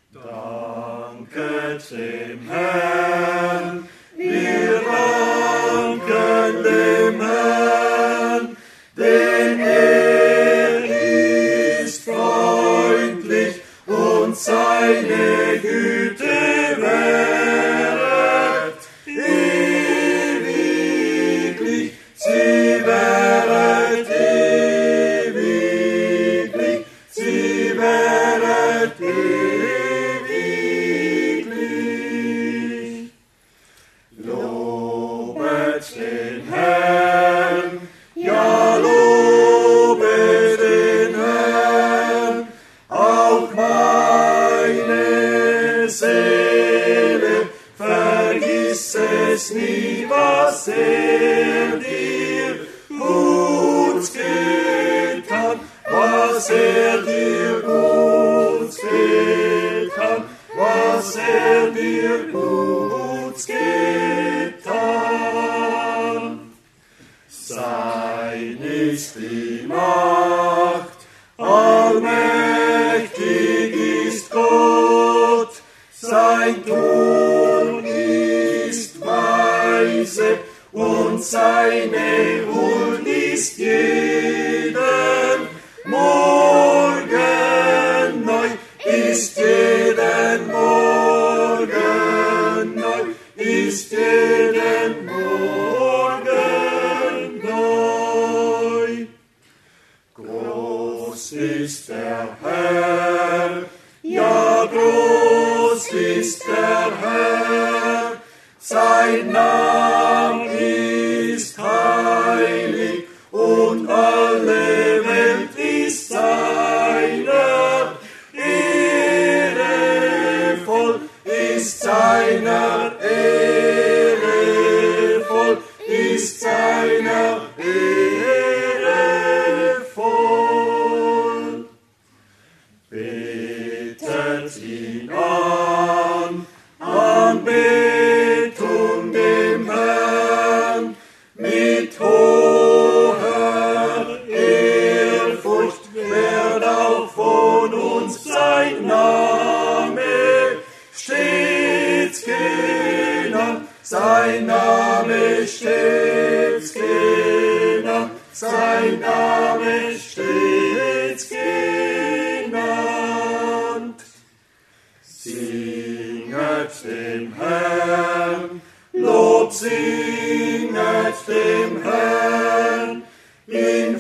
Danket dem Herrn, wir danken dem Herrn, denn er ist freundlich und seine Güte währet ewiglich, sie währet ewiglich, sie währet ewiglich. Lobet den Herrn, ja lobet den Herrn, auch meine Seele, vergiss es nie, was er dir Gutes getan, was er dir Gutes getan, was er dir Gutes getan. Sein ist die Macht, allmächtig ist Gott, sein Tun ist weise und seine Huld ist jeden Morgen neu, ist jeden Morgen neu, ist jeden Morgen neu. Groß ist der Herr, ja groß ist der Herr, sein Name ist heilig und alle Welt ist seiner Ehre voll, ist seiner Ehre voll, ist seiner Ehre voll. Betet ihn an, Anbetung dem Herrn, mit hoher Ehrfurcht wird auch von uns sein Name stets genannt, sein Name stets genannt, sein Name stets genannt. Singet dem Herrn, Lob singet dem Herrn, in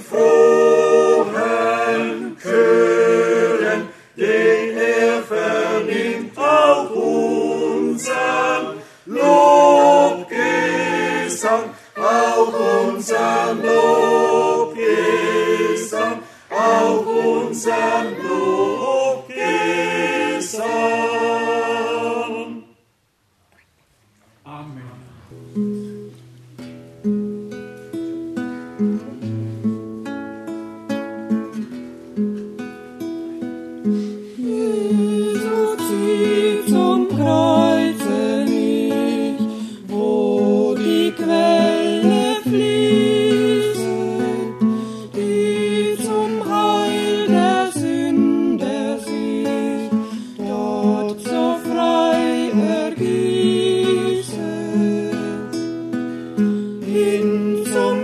frohen Chören, den er vernimmt auch unsern Lobgesang, auch unsern Lobgesang, auch unsern Lobgesang. Amen. Jesus zieht zum Kreuze mich, wo die Quelle fließt, die zum Heil der Sünder sich dort so frei ergießt. Hin zum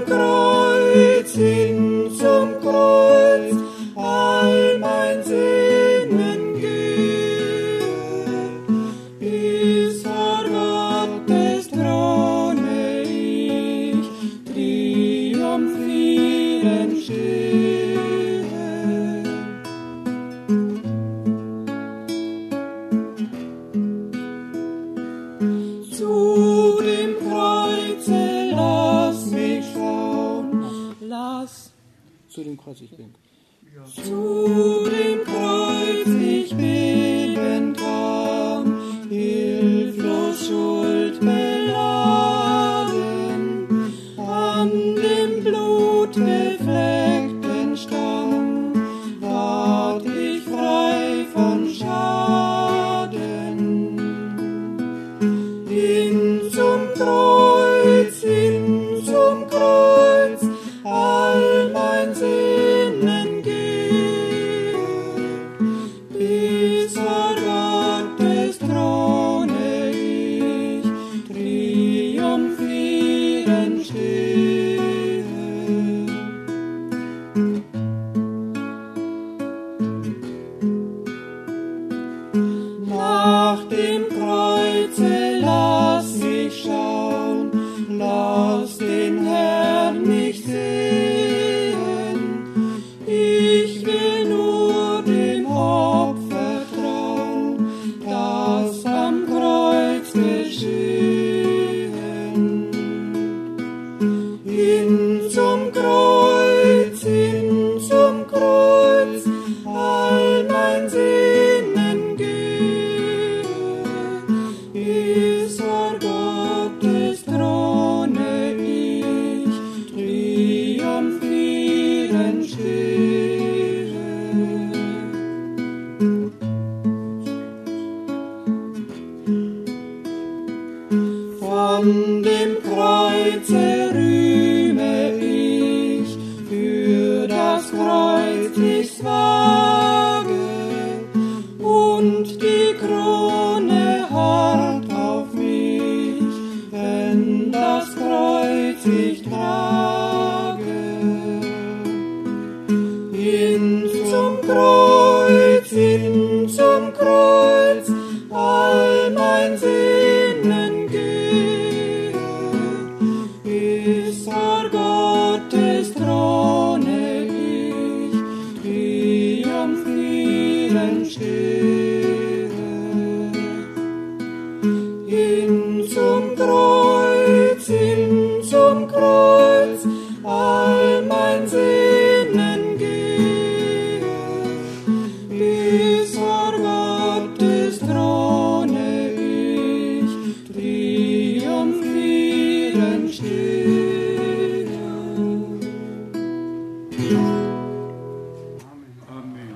Kreuz, all mein Sinnen gehe, bis vor Gottes Throne ich triumphierend stehe. Zu dem Kreuze lass mich schauen, Zu dem Kreuz ich bin. zu dem Kreuz ich beten kann, hilflos schuldbeladen, an dem blutbefleckten Stamm ward ich frei von Schaden. Hin zum Kreuz, all mein Sinnen geht, stehe. Hin zum Kreuz, all mein Sehnen gehe, bis vor Gottes Throne ich triumphierend stehe. Amen.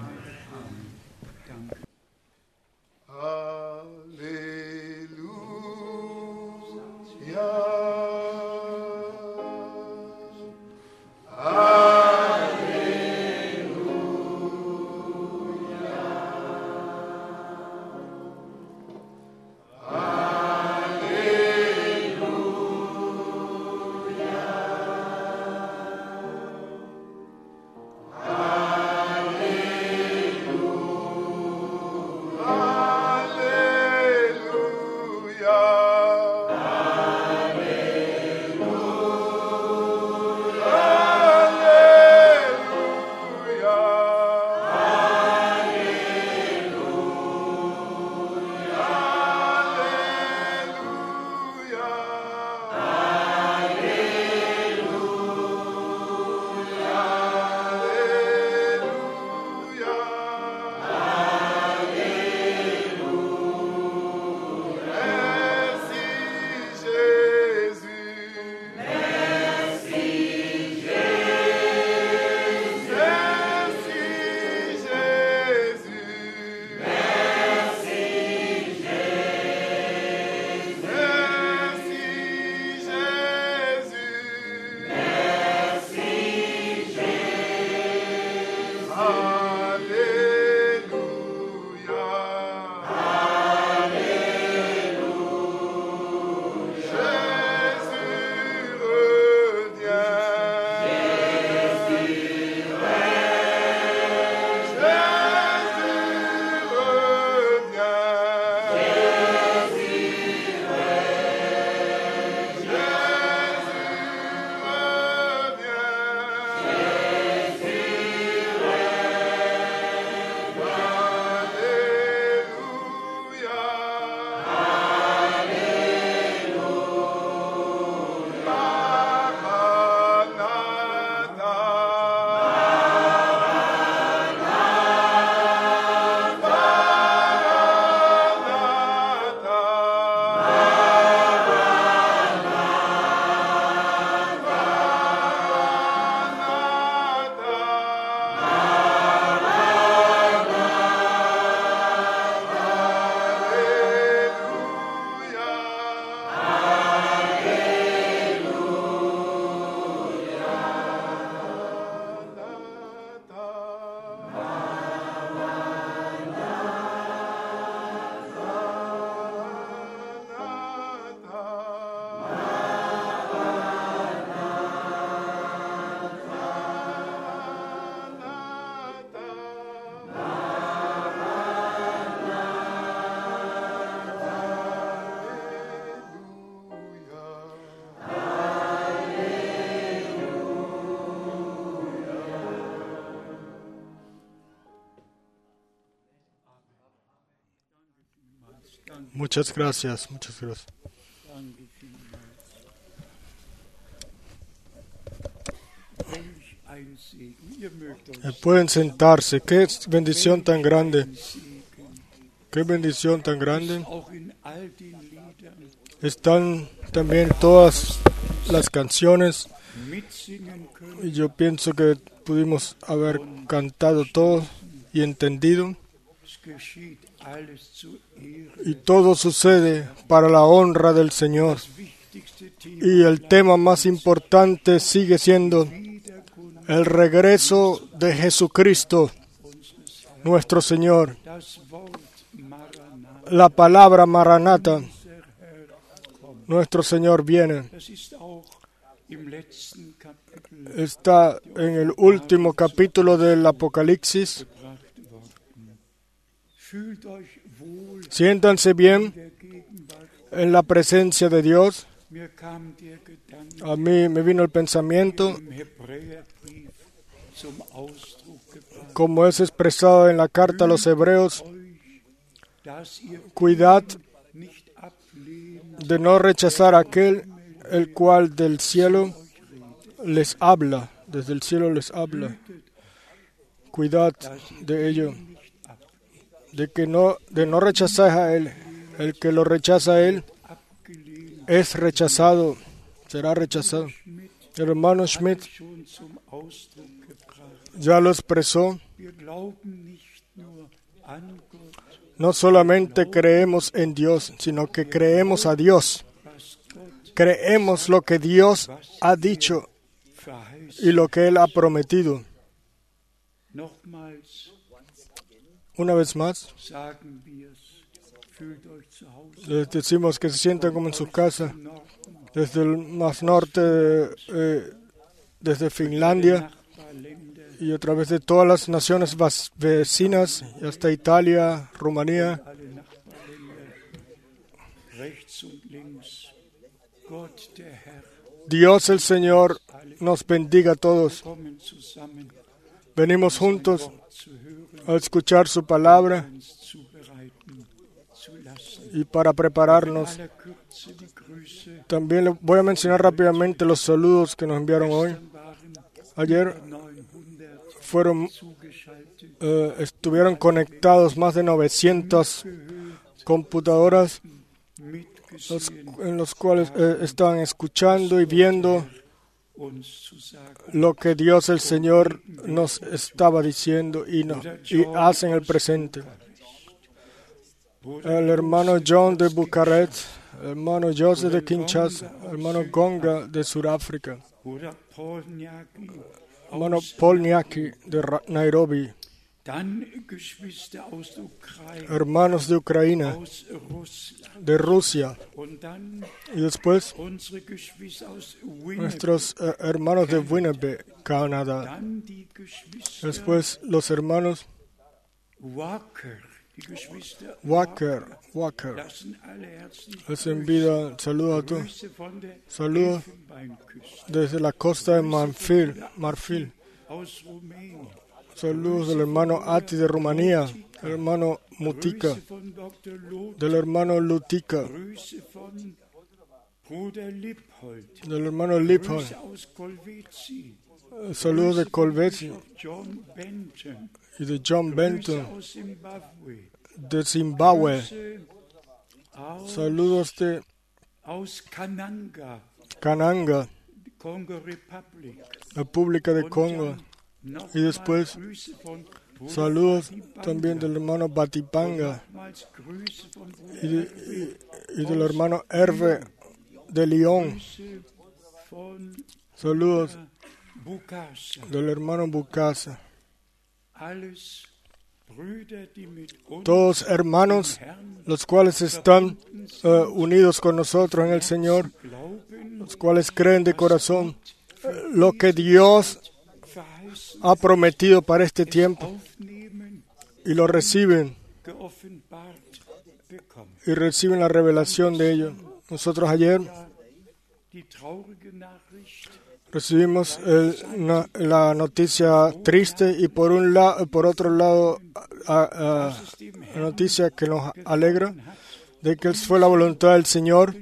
Muchas gracias, muchas gracias. Pueden sentarse. Qué bendición tan grande. Qué bendición tan grande. Están también todas las canciones. Y yo pienso que pudimos haber cantado todo y entendido. Y todo sucede para la honra del Señor. Y el tema más importante sigue siendo el regreso de Jesucristo, nuestro Señor. La palabra Maranatha, nuestro Señor viene. Está en el último capítulo del Apocalipsis. Siéntanse bien en la presencia de Dios. A mí me vino el pensamiento como es expresado en la carta a los Hebreos, cuidad de no rechazar a aquel el cual del cielo les habla, desde el cielo les habla. Cuidad de ello, de no rechazar a él. El que lo rechaza a él es rechazado, será rechazado. El hermano Schmidt ya lo expresó. No solamente creemos en Dios, sino que creemos a Dios. Creemos lo que Dios ha dicho y lo que Él ha prometido. Una vez más, les decimos que se sientan como en su casa, desde el más norte, desde Finlandia, y a través de todas las naciones vecinas, y hasta Italia, Rumanía. Dios el Señor nos bendiga a todos. Venimos juntos a escuchar su palabra y para prepararnos. También voy a mencionar rápidamente los saludos que nos enviaron hoy. Ayer estuvieron conectados más de 900 computadoras en los cuales estaban escuchando y viendo lo que Dios el Señor nos estaba diciendo y hace en el presente. El hermano John de Bucarest, el hermano Joseph de Kinshasa, el hermano Gonga de Sudáfrica, hermano Paul Nyaki de Nairobi, hermanos de Ucrania, de Rusia, y después nuestros hermanos de Winnipeg, Canadá, después los hermanos Walker, les envío saludos a todos. Saludos desde la costa de Marfil. Saludos del hermano Ati de Rumanía, del hermano Mutica, del hermano Lutica, del hermano Liphold. Saludos de Kolwezi y de John Benton, de Zimbabue. Saludos de Kananga, República de Congo. Y después, saludos también del hermano Batipanga y del hermano Hervé de Lyon. Saludos del hermano Bukasa. Todos hermanos, los cuales están unidos con nosotros en el Señor, los cuales creen de corazón lo que Dios ha prometido para este tiempo y lo reciben y reciben la revelación de ello. Nosotros ayer recibimos la noticia triste y por otro lado la noticia que nos alegra de que fue la voluntad del Señor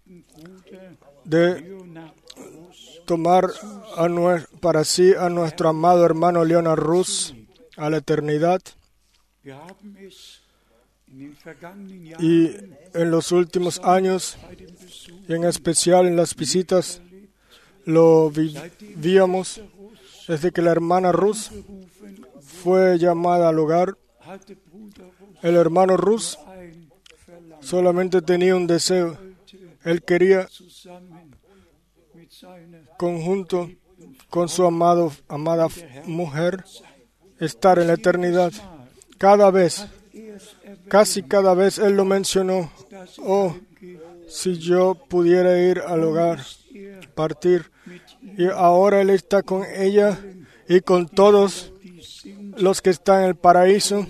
de tomar para sí a nuestro amado hermano Leonard Rus a la eternidad. Y en los últimos años, y en especial en las visitas, lo vivíamos desde que la hermana Rus fue llamada al hogar. El hermano Rus solamente tenía un deseo. Él quería, conjunto con su amada mujer, estar en la eternidad. Casi cada vez él lo mencionó. Oh, si yo pudiera ir al hogar, partir. Y ahora él está con ella y con todos los que están en el paraíso.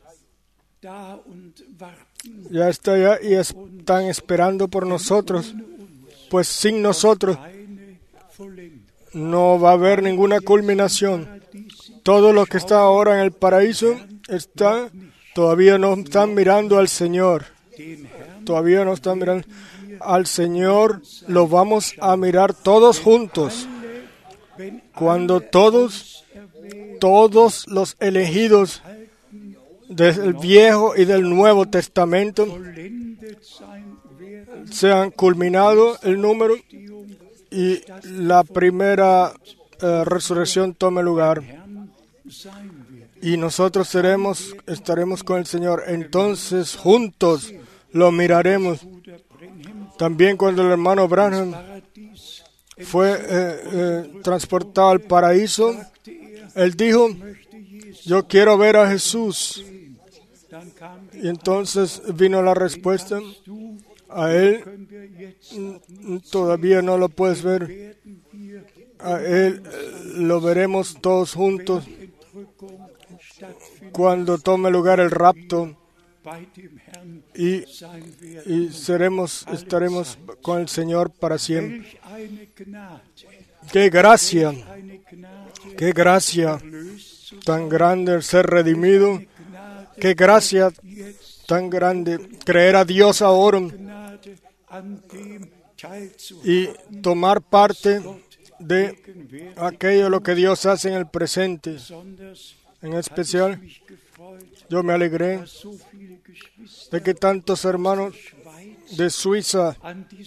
Ya está allá y están esperando por nosotros. Pues sin nosotros no va a haber ninguna culminación. todo lo que está ahora en el paraíso todavía no están mirando al Señor. Todavía no están mirando al Señor. Lo vamos a mirar todos juntos. Cuando todos los elegidos del Viejo y del Nuevo Testamento sean culminado el número y la primera resurrección tome lugar. Y nosotros estaremos con el Señor. Entonces juntos lo miraremos. También cuando el hermano Branham fue transportado al paraíso, él dijo: yo quiero ver a Jesús. Y entonces vino la respuesta: a Él todavía no lo puedes ver. A Él lo veremos todos juntos cuando tome lugar el rapto. Y estaremos con el Señor para siempre. ¡Qué gracia! ¡Qué gracia tan grande el ser redimido! ¡Qué gracia tan grande creer a Dios ahora y tomar parte de aquello lo que Dios hace en el presente! En especial, yo me alegré de que tantos hermanos de Suiza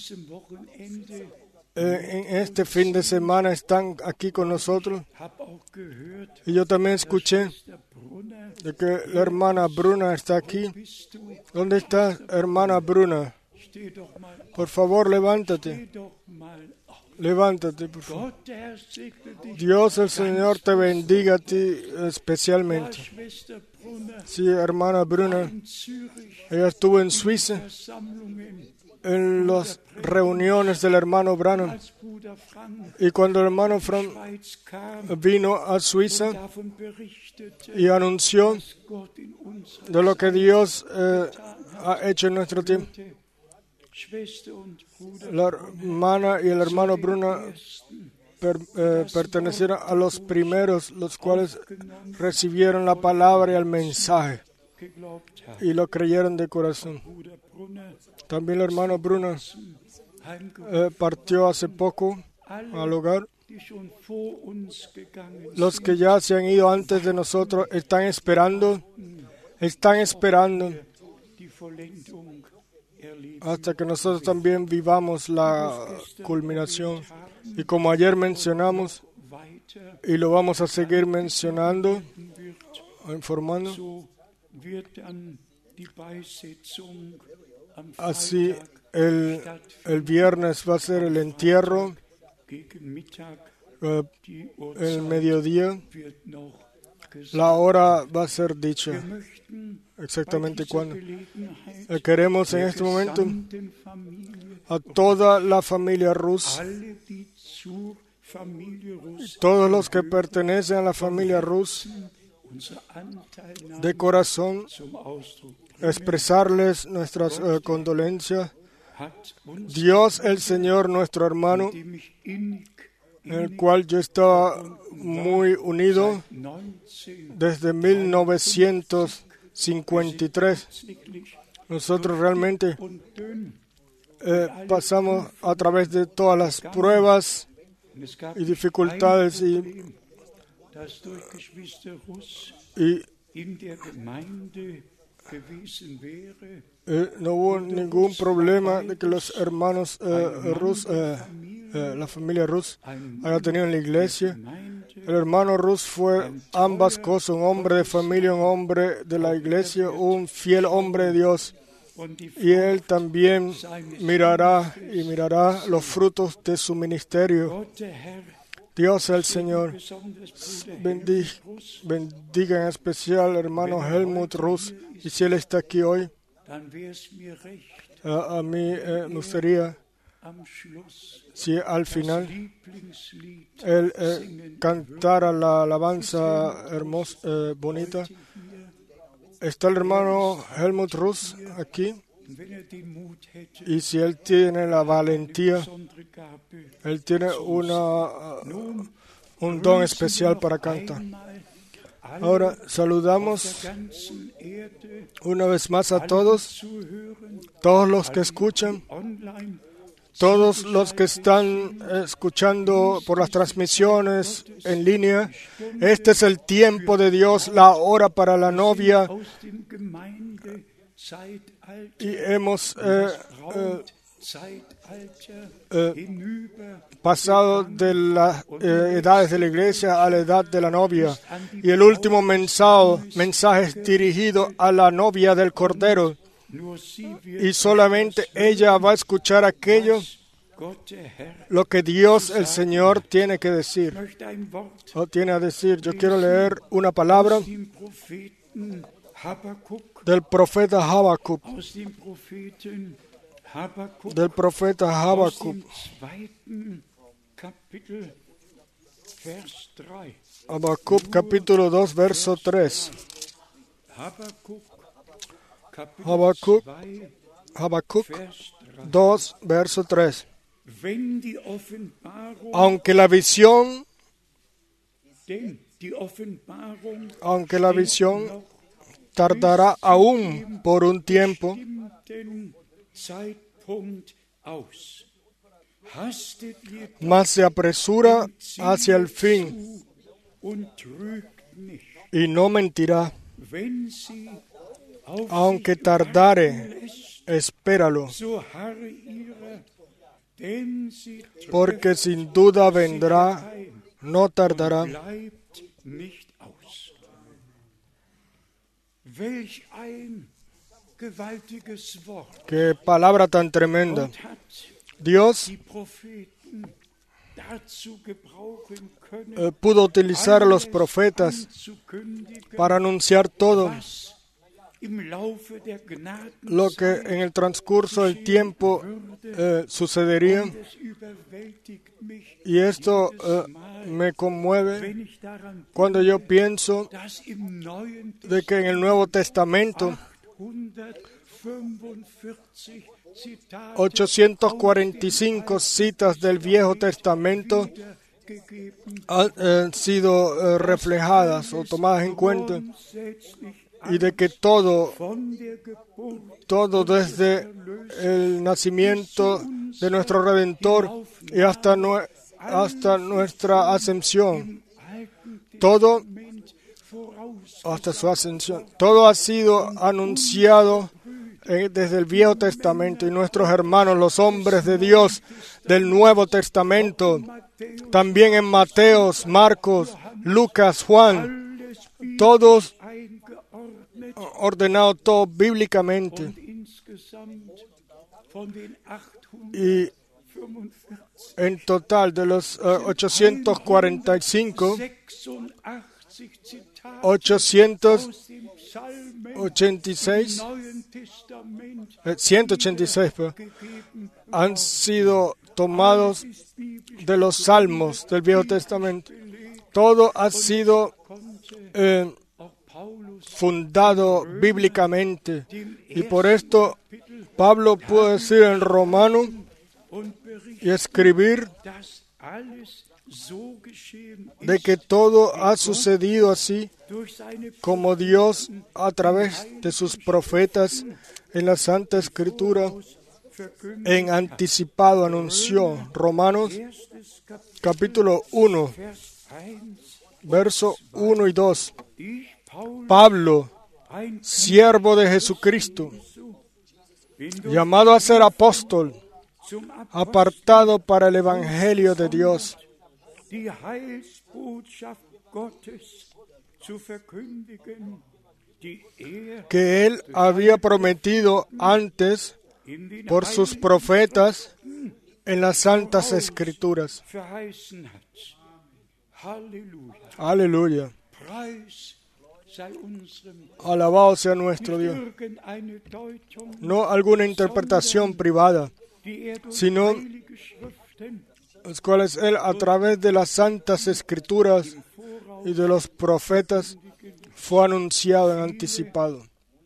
en este fin de semana están aquí con nosotros. Y yo también escuché de que la hermana Bruna está aquí. ¿Dónde está hermana Bruna? Por favor, levántate. Levántate, por favor. Dios el Señor te bendiga a ti especialmente. Sí, hermana Bruna, ella estuvo en Suiza en las reuniones del hermano Branham. Y cuando el hermano Frank vino a Suiza y anunció de lo que Dios ha hecho en nuestro tiempo, la hermana y el hermano Bruna pertenecieron a los primeros, los cuales recibieron la palabra y el mensaje y lo creyeron de corazón. También el hermano Bruna partió hace poco al hogar. Los que ya se han ido antes de nosotros están esperando hasta que nosotros también vivamos la culminación. Y como ayer mencionamos, y lo vamos a seguir mencionando, informando, así el viernes va a ser el entierro, el mediodía, la hora va a ser dicha. Exactamente cuándo. Queremos en este momento a toda la familia Rus, todos los que pertenecen a la familia Rus, de corazón, expresarles nuestras condolencias. Dios el Señor, nuestro hermano, en el cual yo estaba muy unido desde 1953. Nosotros realmente pasamos a través de todas las pruebas y dificultades y no hubo ningún problema de que los hermanos Rus, la familia Rus, haya tenido en la iglesia. El hermano Rus fue ambas cosas, un hombre de familia, un hombre de la iglesia, un fiel hombre de Dios. Y él también mirará los frutos de su ministerio. Dios el Señor bendiga en especial al hermano Helmut Rus. Y si él está aquí hoy, a mí me gustaría si al final él cantara la alabanza hermosa, bonita. Está el hermano Helmut Rus aquí. Y si él tiene la valentía, él tiene un don especial para cantar. Ahora saludamos una vez más a todos los que escuchan, todos los que están escuchando por las transmisiones en línea. Este es el tiempo de Dios, la hora para la novia. Y hemos pasado de las edades de la iglesia a la edad de la novia. Y el último mensaje es dirigido a la novia del Cordero. Y solamente ella va a escuchar aquello, lo que Dios el Señor tiene que decir. O tiene a decir. Yo quiero leer una palabra del profeta Habacuc. Del profeta Habacuc. Habacuc capítulo 2, verso 3. Habacuc 2, verso 3. Aunque la visión tardará aún por un tiempo, mas se apresura hacia el fin y no mentirá. Aunque tardare, espéralo, porque sin duda vendrá, no tardará. Qué palabra tan tremenda. Dios pudo utilizar a los profetas para anunciar todo lo que en el transcurso del tiempo sucedería. Y esto me conmueve cuando yo pienso de que en el Nuevo Testamento 845 citas del Viejo Testamento han sido reflejadas o tomadas en cuenta, y de que todo desde el nacimiento de nuestro Redentor y hasta nuestra ascensión, todo hasta su ascensión, todo ha sido anunciado desde el Viejo Testamento. Y nuestros hermanos, los hombres de Dios del Nuevo Testamento, también en Mateos, Marcos, Lucas, Juan, todos ordenado todo bíblicamente. Y en total de los 845, 886, 186 han sido tomados de los salmos del Viejo Testamento. Todo ha sido fundado bíblicamente, y por esto Pablo pudo decir en Romano y escribir de que todo ha sucedido así como Dios a través de sus profetas en la Santa Escritura en anticipado anunció. Romanos capítulo 1, verso 1 y 2. Pablo, siervo de Jesucristo, llamado a ser apóstol, apartado para el Evangelio de Dios, que Él había prometido antes por sus profetas en las Santas Escrituras. Aleluya. Alabado sea nuestro Dios. No alguna interpretación privada, sino los cuales Él, a través de las Santas Escrituras y de los profetas, fue anunciado en anticipado.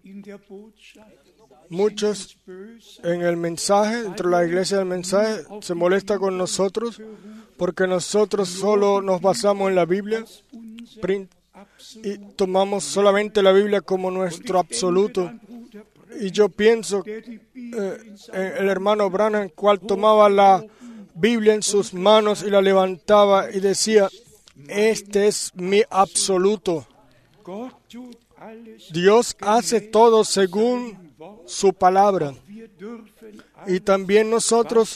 Muchos en el mensaje, dentro de la iglesia del mensaje, se molesta con nosotros porque nosotros solo nos basamos en la Biblia, y tomamos solamente la Biblia como nuestro absoluto. Y yo pienso en el hermano Branham, cual tomaba la Biblia en sus manos y la levantaba y decía: este es mi absoluto. Dios hace todo según su palabra. Y también nosotros,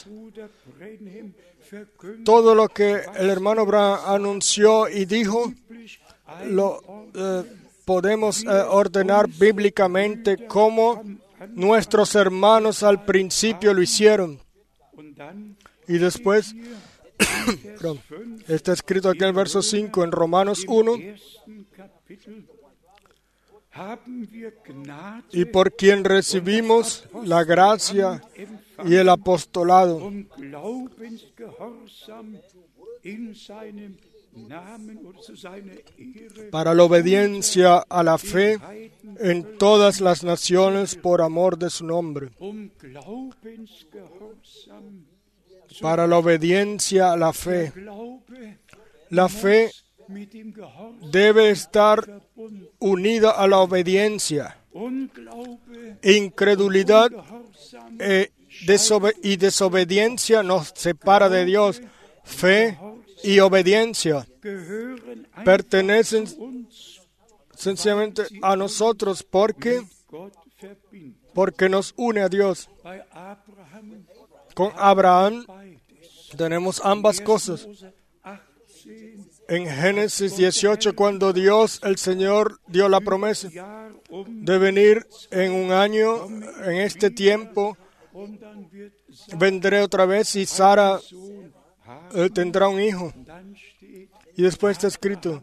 todo lo que el hermano Branham anunció y dijo, lo podemos ordenar bíblicamente como nuestros hermanos al principio lo hicieron. Y después, está escrito aquí en el verso 5, en Romanos 1, y por quien recibimos la gracia y el apostolado para la obediencia a la fe en todas las naciones por amor de su nombre. Para la obediencia a la fe. La fe debe estar unida a la obediencia. Incredulidad y desobediencia nos separa de Dios. Fe y obediencia pertenecen sencillamente a nosotros porque nos une a Dios. Con Abraham tenemos ambas cosas. En Génesis 18, cuando Dios, el Señor, dio la promesa de venir en un año, en este tiempo, vendré otra vez y Sara tendrá un hijo. Y después está escrito: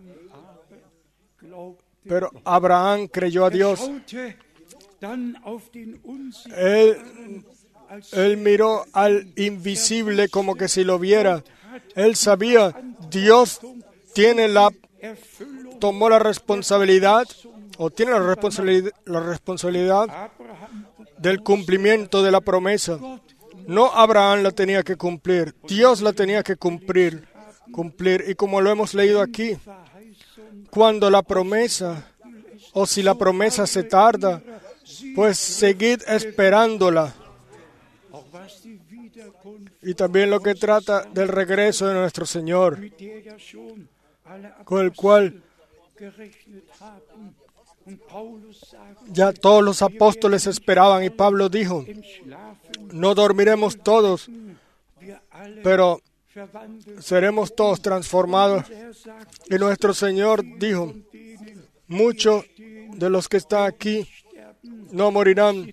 pero Abraham creyó a Dios. Él miró al invisible como que si lo viera. Él sabía, Dios tomó la responsabilidad, o tiene la responsabilidad del cumplimiento de la promesa. No Abraham la tenía que cumplir, Dios la tenía que cumplir. Y como lo hemos leído aquí, cuando la promesa, o si la promesa se tarda, pues seguid esperándola. Y también lo que trata del regreso de nuestro Señor, con el cual ya todos los apóstoles esperaban, y Pablo dijo: no dormiremos todos, pero seremos todos transformados. Y nuestro Señor dijo: muchos de los que están aquí no morirán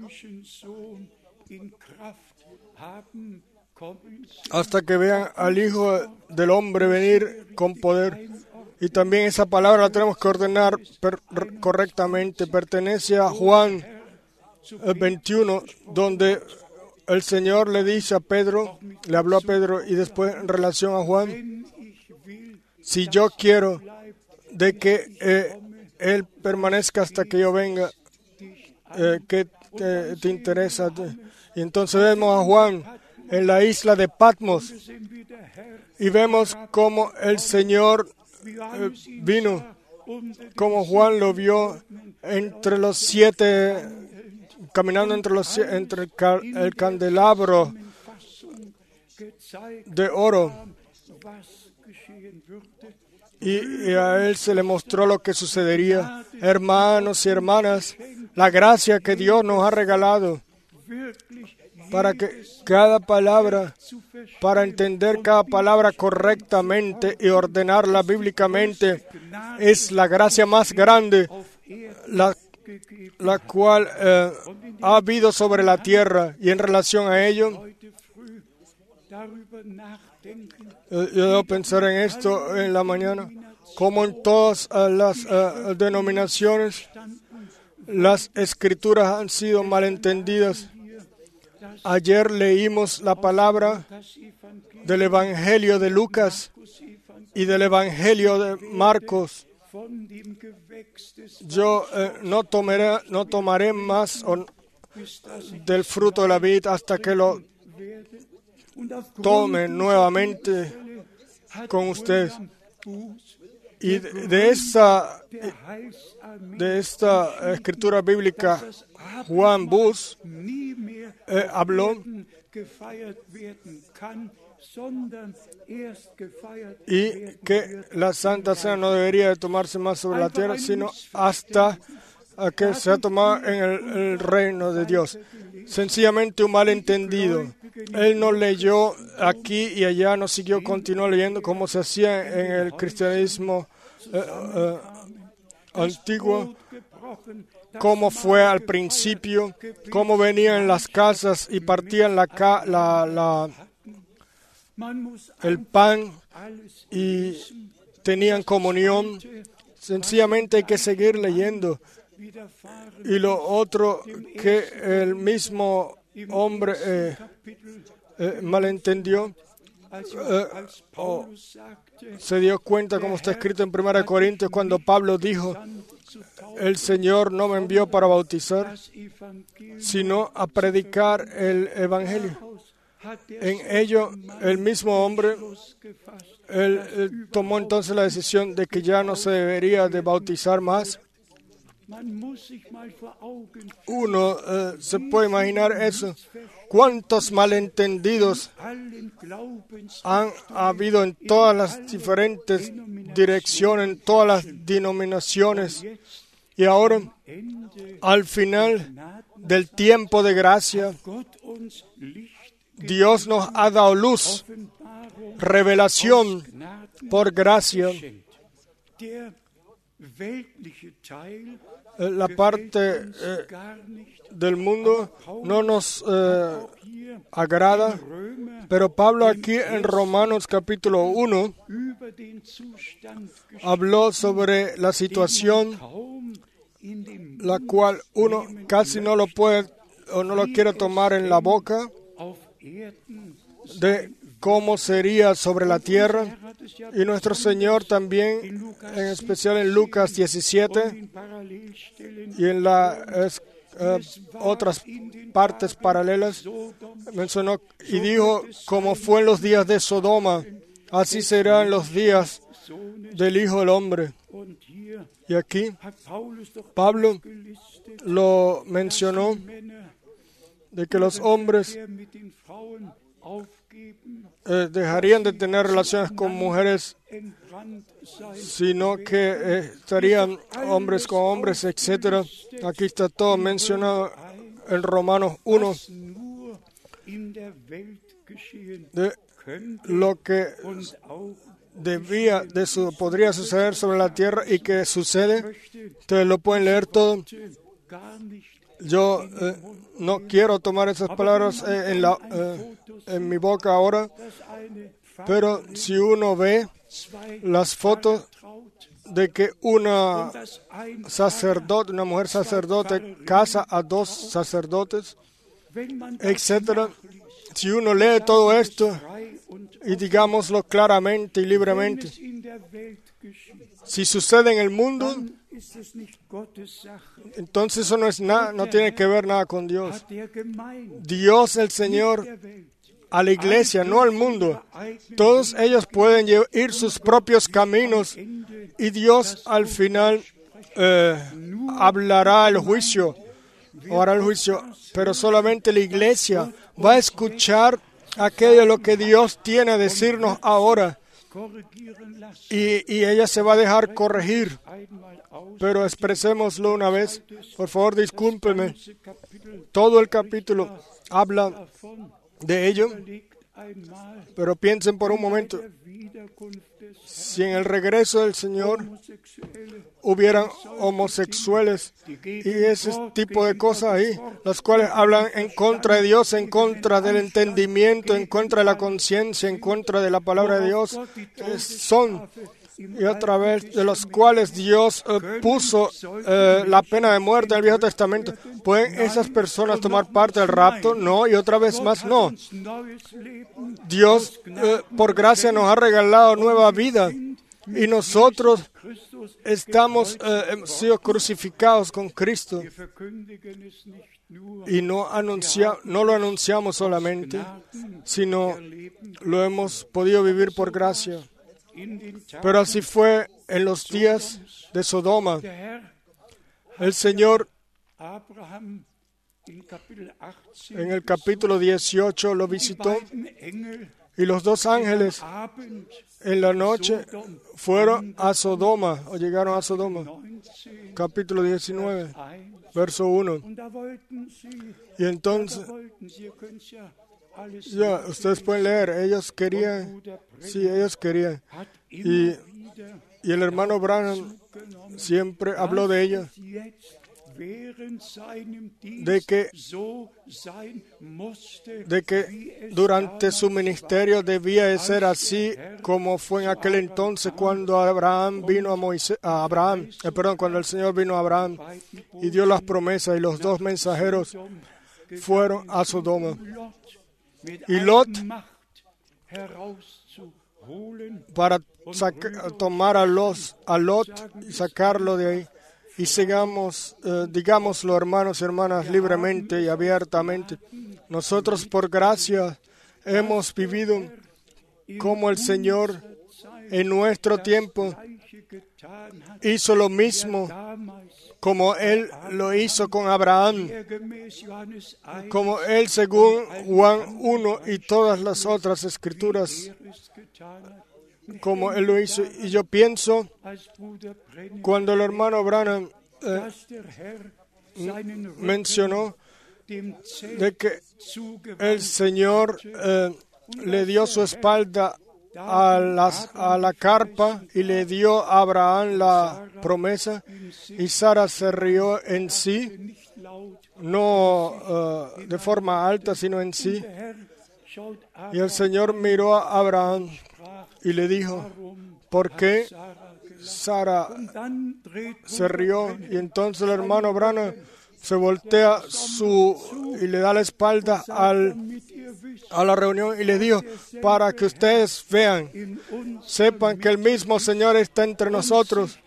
hasta que vean al Hijo del Hombre venir con poder. Y también esa palabra la tenemos que ordenar correctamente. Pertenece a Juan 21, donde el Señor le dice a Pedro, le habló a Pedro, y después en relación a Juan: si yo quiero de que Él permanezca hasta que yo venga, ¿qué te interesa? Y entonces vemos a Juan en la isla de Patmos y vemos cómo el Señor vino, como Juan lo vio entre los 7, caminando entre el candelabro de oro, y a él se le mostró lo que sucedería. Hermanos y hermanas, la gracia que Dios nos ha regalado para que cada palabra, para entender cada palabra correctamente y ordenarla bíblicamente, es la gracia más grande, la cual ha habido sobre la tierra. Y en relación a ello, yo debo pensar en esto en la mañana, como en todas las denominaciones, las escrituras han sido malentendidas. Ayer leímos la palabra del Evangelio de Lucas y del Evangelio de Marcos. Yo no tomaré más del fruto de la vid hasta que lo tome nuevamente con ustedes. Y de esta escritura bíblica, Juan Bus habló y que la Santa Cena no debería de tomarse más sobre la tierra, sino hasta que sea tomada en el reino de Dios. Sencillamente un malentendido. Él no leyó aquí y allá, no siguió, continuó leyendo como se hacía en el cristianismo antiguo, cómo fue al principio, cómo venían las casas y partían el pan y tenían comunión. Sencillamente hay que seguir leyendo. Y lo otro que el mismo hombre malentendió, se dio cuenta, como está escrito en 1 Corintios, cuando Pablo dijo: el Señor no me envió para bautizar, sino a predicar el Evangelio. En ello, el mismo hombre él tomó entonces la decisión de que ya no se debería de bautizar más. Uno se puede imaginar eso. ¿Cuántos malentendidos han habido en todas las diferentes direcciones, en todas las denominaciones? Y ahora, al final del tiempo de gracia, Dios nos ha dado luz, revelación por gracia. La parte del mundo no nos agrada, pero Pablo aquí en Romanos capítulo 1 habló sobre la situación la cual uno casi no lo puede o no lo quiere tomar en la boca, de cómo sería sobre la tierra. Y nuestro Señor también, en especial en Lucas 17 y en las otras partes paralelas, mencionó y dijo: como fue en los días de Sodoma, así será en los días del Hijo del Hombre. Y aquí Pablo lo mencionó, de que los hombres dejarían de tener relaciones con mujeres, sino que estarían hombres con hombres, etc. Aquí está todo mencionado en Romanos 1, de lo que podría suceder sobre la tierra y que sucede. Ustedes lo pueden leer todo. Yo no quiero tomar esas palabras en mi boca ahora, pero si uno ve las fotos de que una mujer sacerdote casa a dos sacerdotes, etcétera, si uno lee todo esto y digámoslo claramente y libremente, si sucede en el mundo, entonces eso no es nada, no tiene que ver nada con Dios. Dios, el Señor, a la iglesia, no al mundo. Todos ellos pueden ir sus propios caminos y Dios al final hablará el juicio, o hará el juicio, pero solamente la iglesia va a escuchar aquello lo que Dios tiene a decirnos ahora, y ella se va a dejar corregir. Pero expresémoslo una vez. Por favor, discúlpenme. Todo el capítulo habla de ello, pero piensen por un momento. Si en el regreso del Señor hubieran homosexuales y ese tipo de cosas ahí, las cuales hablan en contra de Dios, en contra del entendimiento, en contra de la conciencia, en contra de la palabra de Dios, son, y otra vez, de los cuales Dios puso la pena de muerte en el Viejo Testamento, ¿pueden esas personas tomar parte del rapto? No, y otra vez más no. Dios, por gracia, nos ha regalado nueva vida, y nosotros hemos sido crucificados con Cristo, y no lo anunciamos solamente, sino lo hemos podido vivir por gracia. Pero así fue en los días de Sodoma. Der Herr El Señor Abraham in Kapitel 18 en el capítulo 18 lo die visitó beiden Engel y los dos ángeles Abend en la noche fueron a Sodoma o llegaron a Sodoma. 19, Capítulo 19, 1. verso 1. Und da wollten sie, Y entonces, ihr könnt's ja alles ya, ustedes pueden leer, ellos querían, Bruder Brenner sí, ellos querían. hat Y, immer wieder y el hermano Branham genommen, siempre habló de ello, dass jetzt während seinem Dienst de que so sein musste, de wie que es durante su damals ministerio debía de ser así como fue en aquel entonces cuando Abraham vino a Moisés, cuando el Señor vino a Abraham y dio las promesas y los dos mensajeros fueron a Sodoma. Lot mit Y Lot, aller Macht herauszuholen. para tomar a Lot y sacarlo de ahí. Y sigamos, digámoslo, hermanos y hermanas, libremente y abiertamente. Nosotros, por gracia, hemos vivido como el Señor en nuestro tiempo hizo lo mismo como Él lo hizo con Abraham, como Él, según Juan 1 y todas las otras escrituras, como Él lo hizo. Y yo pienso, cuando el hermano Branham mencionó de que el Señor le dio su espalda a la carpa y le dio a Abraham la promesa, y Sara se rió en sí, no de forma alta, sino en sí. Y el Señor miró a Abraham y le dijo, ¿por qué Sara se rió? Y entonces el hermano Branham se voltea y le da la espalda a la reunión y le dijo, para que ustedes vean, sepan que el mismo Señor está entre nosotros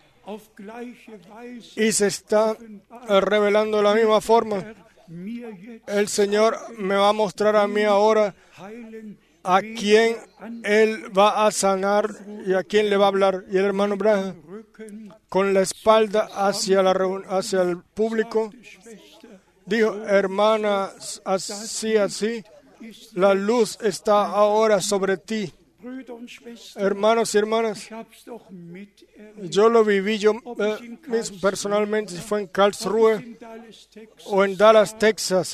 y se está revelando de la misma forma. El Señor me va a mostrar a mí ahora a quién Él va a sanar y a quién le va a hablar. Y el hermano Branham, con la espalda hacia el público, dijo, hermana, así, la luz está ahora sobre ti. Hermanos y hermanas, yo lo viví mismo personalmente, si fue en Karlsruhe o en Dallas, Texas.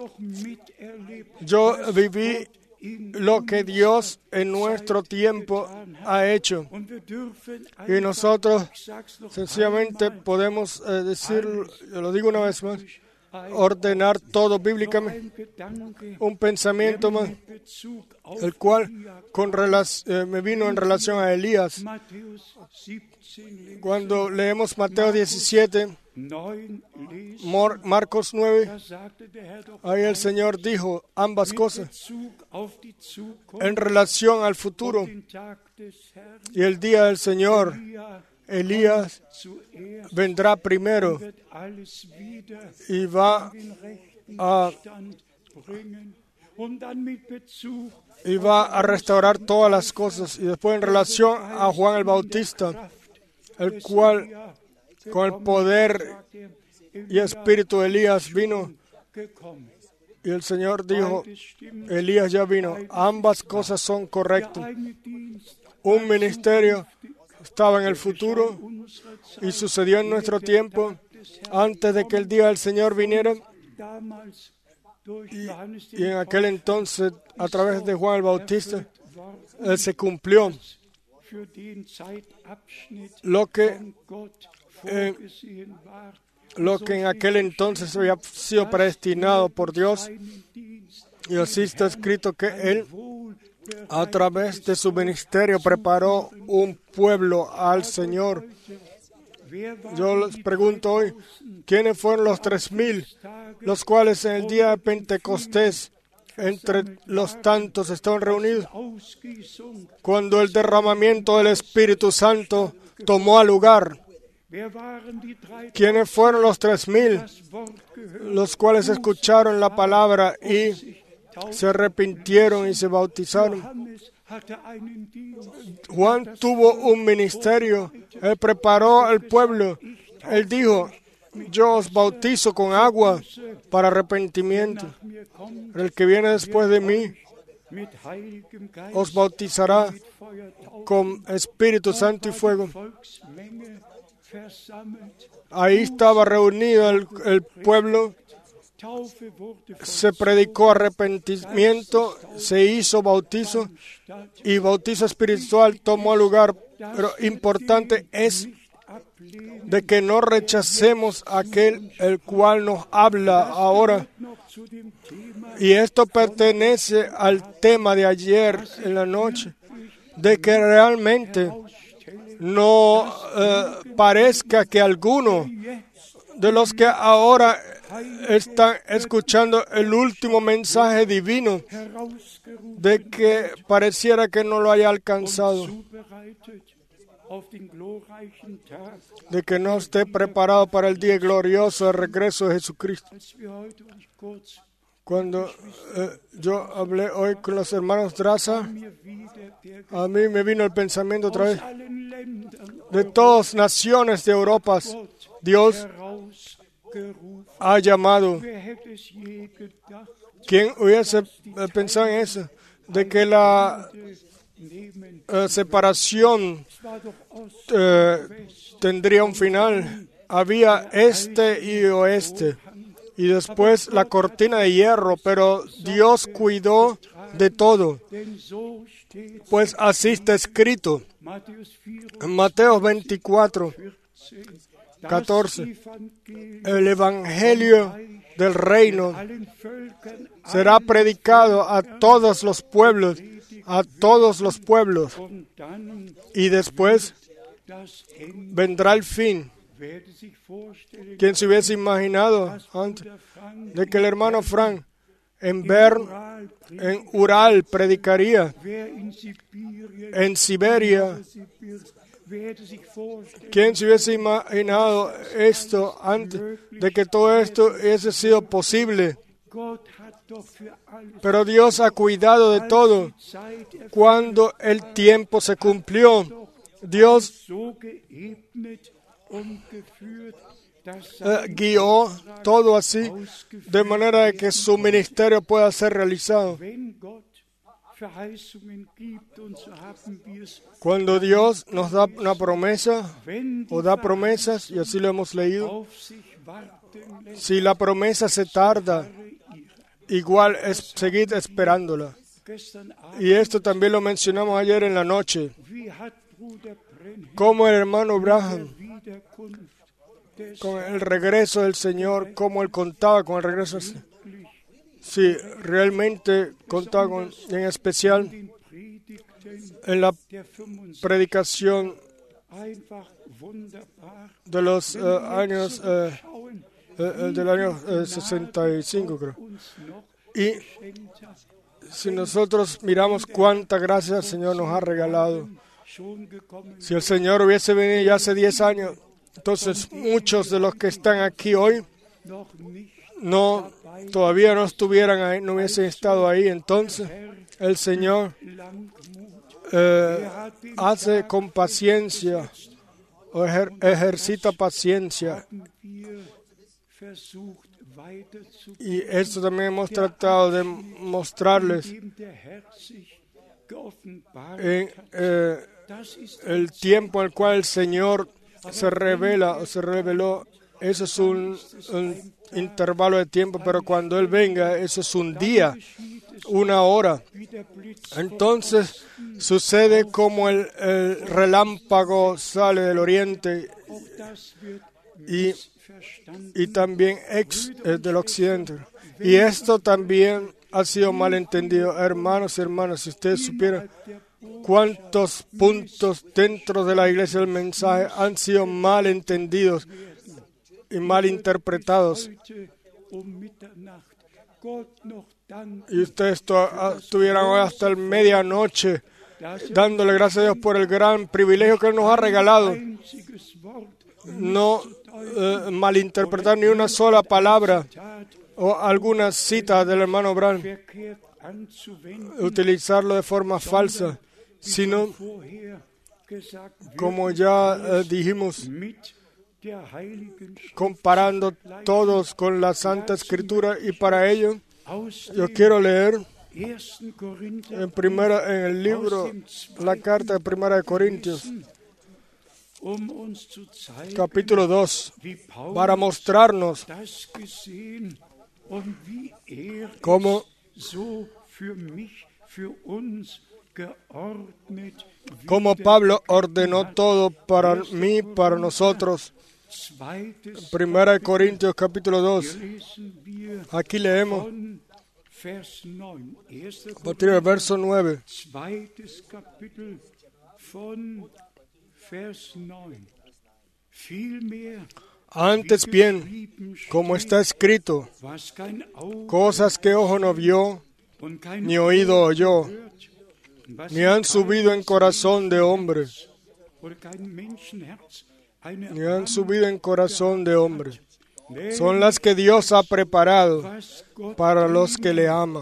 Yo viví lo que Dios en nuestro tiempo ha hecho. Y nosotros sencillamente podemos decirlo, yo lo digo una vez más, ordenar todo bíblicamente. Un pensamiento más, el cual me vino en relación a Elías. Cuando leemos Mateo 17, Marcos 9, ahí el Señor dijo ambas cosas en relación al futuro y el día del Señor. Elías vendrá primero y va a restaurar todas las cosas. Y después en relación a Juan el Bautista, el cual con el poder y espíritu de Elías vino. Y el Señor dijo, Elías ya vino. Ambas cosas son correctas. Un ministerio estaba en el futuro y sucedió en nuestro tiempo antes de que el día del Señor viniera. Y en aquel entonces, a través de Juan el Bautista, se cumplió lo que en aquel entonces había sido predestinado por Dios. Y así está escrito que Él, a través de su ministerio, preparó un pueblo al Señor. Yo les pregunto hoy, ¿quiénes fueron los 3,000, los cuales en el día de Pentecostés, entre los tantos, estaban reunidos? Cuando el derramamiento del Espíritu Santo tomó lugar. ¿Quiénes fueron los 3,000, los cuales escucharon la palabra y se arrepintieron y se bautizaron? Juan tuvo un ministerio, él preparó al pueblo, él dijo, yo os bautizo con agua para arrepentimiento, el que viene después de mí os bautizará con Espíritu Santo y fuego. Ahí estaba reunido el pueblo, se predicó arrepentimiento, se hizo bautizo y bautizo espiritual tomó lugar. Pero importante es de que no rechacemos aquel el cual nos habla ahora. Y esto pertenece al tema de ayer en la noche, de que realmente no parezca que alguno de los que ahora están escuchando el último mensaje divino, de que pareciera que no lo haya alcanzado, de que no esté preparado para el día glorioso del regreso de Jesucristo. Cuando yo hablé hoy con los hermanos Draza, a mí me vino el pensamiento otra vez de todas naciones de Europa. Dios ha llamado. ¿Quién hubiese pensado en eso? De que la separación tendría un final. Había este y oeste. Y después la cortina de hierro, pero Dios cuidó de todo. Pues así está escrito en Mateo 24, 14. El Evangelio del reino será predicado a todos los pueblos, y después vendrá el fin. ¿Quién se hubiese imaginado antes de que el hermano Frank en Ural predicaría, en Siberia? ¿Quién se hubiese imaginado esto antes de que todo esto hubiese sido posible? Pero Dios ha cuidado de todo. Cuando el tiempo se cumplió, Dios guió todo así, de manera de que su ministerio pueda ser realizado. Cuando Dios nos da una promesa, o da promesas, y así lo hemos leído, si la promesa se tarda, igual es seguir esperándola. Y esto también lo mencionamos ayer en la noche. Como el hermano Branham, con el regreso del Señor, como él contaba con el regreso del Señor. Sí, realmente contaba con, en especial en la predicación de los años, del año 65, creo. Y si nosotros miramos cuánta gracia el Señor nos ha regalado, si el Señor hubiese venido ya hace 10 años, entonces muchos de los que están aquí hoy todavía no estuvieran ahí, no hubiesen estado ahí. Entonces el Señor hace con paciencia, o ejercita paciencia. Y esto también hemos tratado de mostrarles en el tiempo en el cual el Señor se revela o se reveló. Eso es un intervalo de tiempo, pero cuando Él venga, eso es un día, una hora. Entonces sucede como el relámpago sale del oriente y también del occidente. Y esto también ha sido malentendido. Hermanos y hermanas, si ustedes supieran cuántos puntos dentro de la iglesia del mensaje han sido malentendidos y mal interpretados. Y ustedes estuvieran hoy hasta la medianoche dándole gracias a Dios por el gran privilegio que Él nos ha regalado. No malinterpretar ni una sola palabra o alguna cita del hermano Branham. utilizarlo de forma falsa, sino, como ya dijimos, comparando todos con la Santa Escritura, y para ello yo quiero leer en el libro, la carta de Primera de Corintios, capítulo 2, para mostrarnos cómo Pablo ordenó todo para mí, para nosotros. Primera de Corintios, capítulo 2. Aquí leemos a partir del verso 9. Antes bien, como está escrito, cosas que ojo no vio, ni oído oyó, ni han subido en corazón de hombre, son las que Dios ha preparado para los que le aman.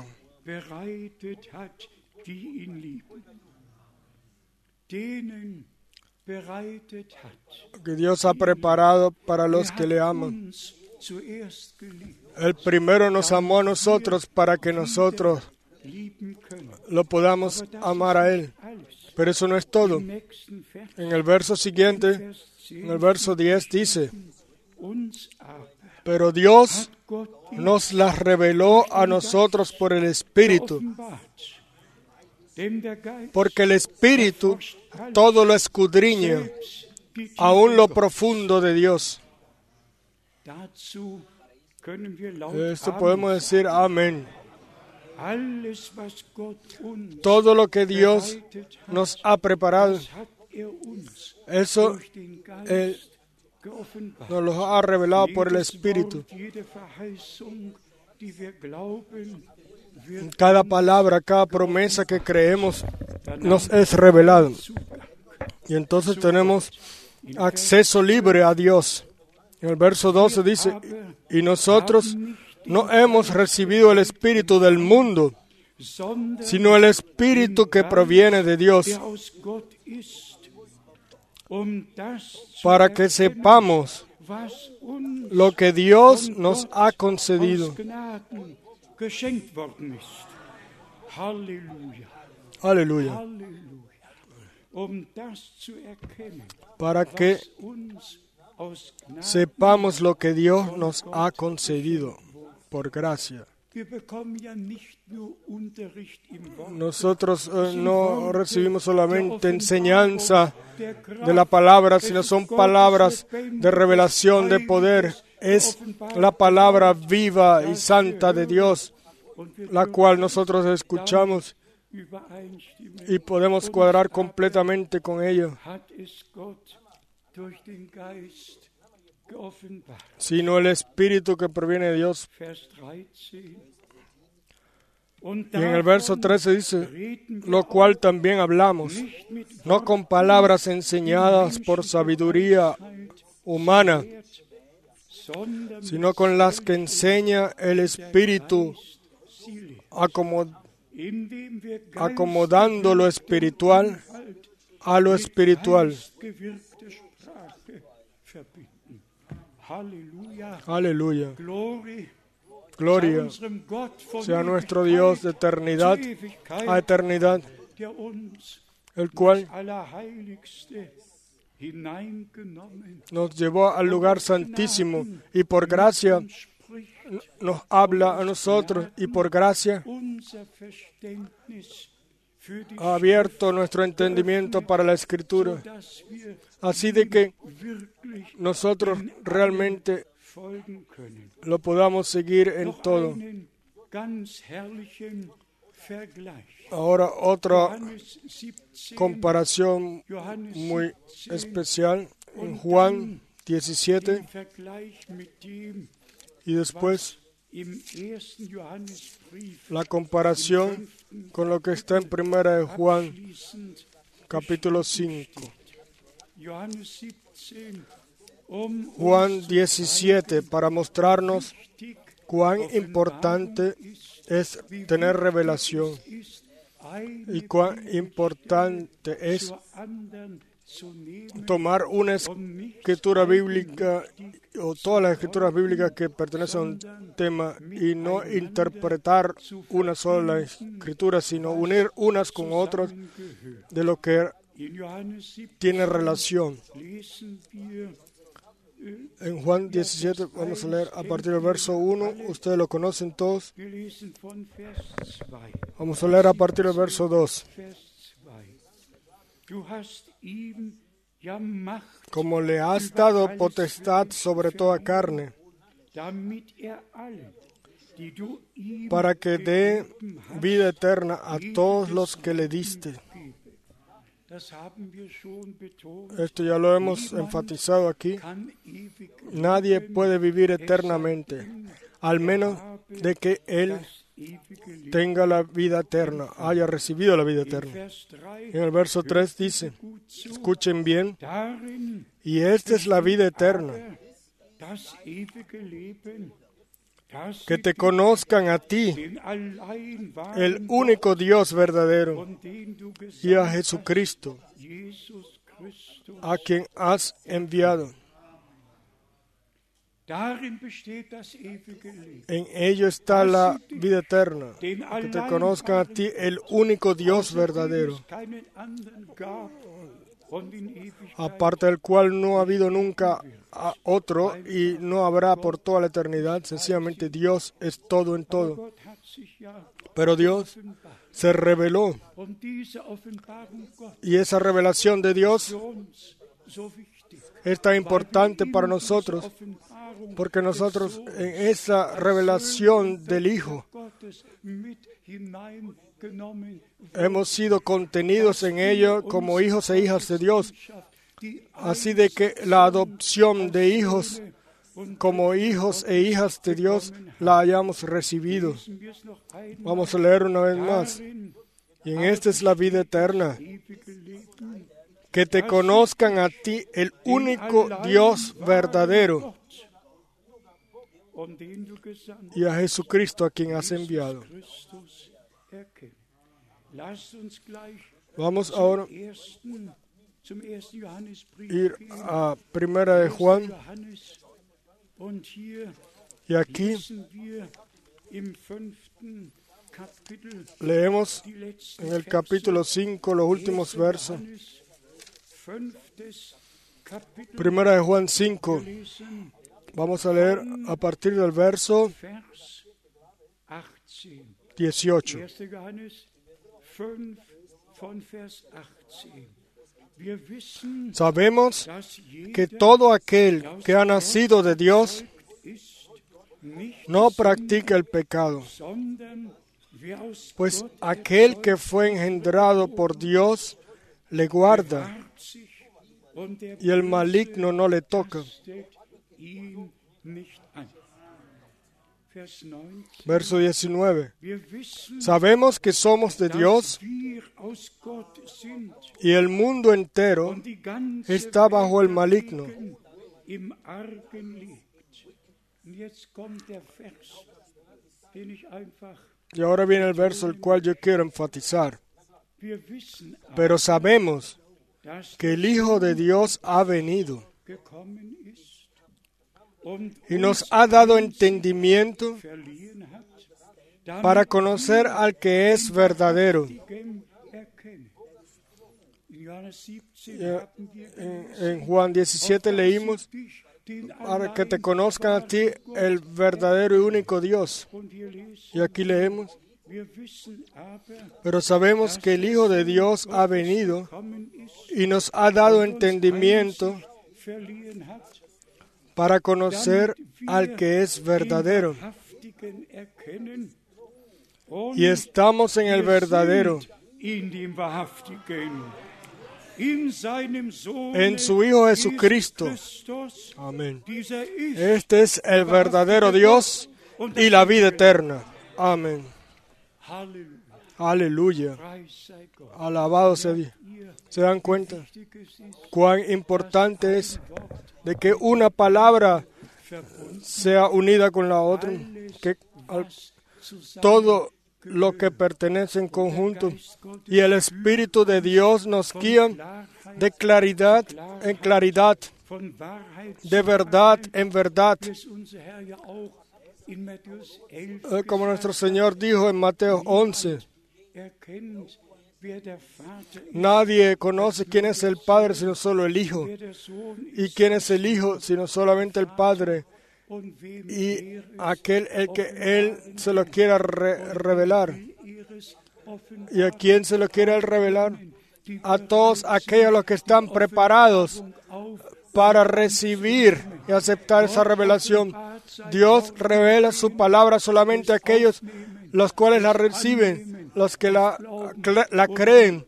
Que Dios ha preparado para los que le aman. El primero nos amó a nosotros para que nosotros lo podamos amar a Él. Pero eso no es todo. En el verso siguiente, en el verso 10 dice, pero Dios nos las reveló a nosotros por el Espíritu, porque el Espíritu todo lo escudriña, aún lo profundo de Dios. Esto podemos decir amén. Todo lo que Dios nos ha preparado, eso nos lo ha revelado por el Espíritu. Cada palabra, cada promesa que creemos nos es revelado. Y entonces tenemos acceso libre a Dios. En el verso 12 dice, y nosotros no hemos recibido el Espíritu del mundo, sino el Espíritu que proviene de Dios, para que sepamos lo que Dios nos ha concedido. Aleluya. Para que sepamos lo que Dios nos ha concedido por gracia. Nosotros no recibimos solamente enseñanza de la palabra, sino son palabras de revelación, de poder. Es la palabra viva y santa de Dios, la cual nosotros escuchamos y podemos cuadrar completamente con ello. Sino el Espíritu que proviene de Dios. Y en el verso 13 dice, lo cual también hablamos, no con palabras enseñadas por sabiduría humana, sino con las que enseña el Espíritu, acomodando lo espiritual a lo espiritual. Aleluya. Gloria sea nuestro Dios de eternidad a eternidad, el cual nos llevó al lugar santísimo y por gracia nos habla a nosotros y por gracia ha abierto nuestro entendimiento para la Escritura, así de que nosotros realmente lo podamos seguir en todo. Ahora otra comparación muy especial en Juan 17 y después la comparación con lo que está en Primera de Juan capítulo 5. Juan 17, para mostrarnos cuán importante es tener revelación y cuán importante es tomar una escritura bíblica o todas las escrituras bíblicas que pertenecen a un tema y no interpretar una sola escritura, sino unir unas con otras de lo que tiene relación. En Juan 17 vamos a leer a partir del verso 1, ustedes lo conocen todos. Vamos a leer a partir del verso 2. Como le has dado potestad sobre toda carne, para que dé vida eterna a todos los que le diste. Esto ya lo hemos enfatizado aquí. Nadie puede vivir eternamente, al menos de que Él tenga la vida eterna, haya recibido la vida eterna. En el verso 3 dice, escuchen bien, y esta es la vida eterna, que te conozcan a ti, el único Dios verdadero, y a Jesucristo, a quien has enviado. En ello está la vida eterna, que te conozcan a ti, el único Dios verdadero, aparte del cual no ha habido nunca otro y no habrá por toda la eternidad. Sencillamente Dios es todo en todo. Pero Dios se reveló, y esa revelación de Dios es tan importante para nosotros, porque nosotros en esa revelación del Hijo hemos sido contenidos en ello como hijos e hijas de Dios. Así de que la adopción de hijos como hijos e hijas de Dios la hayamos recibido. Vamos a leer una vez más. Y en esta es la vida eterna, que te conozcan a ti, el único Dios verdadero, y a Jesucristo, a quien has enviado. Vamos ahora ir a Primera de Juan, y aquí leemos en el capítulo 5 los últimos versos. Primera de Juan 5. Vamos a leer a partir del verso 18. Sabemos que todo aquel que ha nacido de Dios no practica el pecado, pues aquel que fue engendrado por Dios le guarda, y el maligno no le toca. Verso 19. Sabemos que somos de Dios y el mundo entero está bajo el maligno. Y ahora viene el verso el cual yo quiero enfatizar. Pero sabemos que el Hijo de Dios ha venido y nos ha dado entendimiento para conocer al que es verdadero. En Juan 17 leímos, para que te conozcan a ti, el verdadero y único Dios. Y aquí leemos, pero sabemos que el Hijo de Dios ha venido y nos ha dado entendimiento para conocer al que es verdadero. Y estamos en el verdadero, en su Hijo Jesucristo. Amén. Este es el verdadero Dios y la vida eterna. Amén. Aleluya. Alabado sea Dios. ¿Se dan cuenta cuán importante es de que una palabra sea unida con la otra, que todo lo que pertenece en conjunto, y el Espíritu de Dios nos guía de claridad en claridad, de verdad en verdad, como nuestro Señor dijo en Mateo 11. Nadie conoce quién es el Padre sino solo el Hijo, y quién es el Hijo sino solamente el Padre, y aquel el que Él se lo quiera revelar. ¿Y a quién se lo quiere revelar? A todos aquellos los que están preparados para recibir y aceptar esa revelación. Dios revela su palabra solamente a aquellos los cuales la reciben, los que la creen,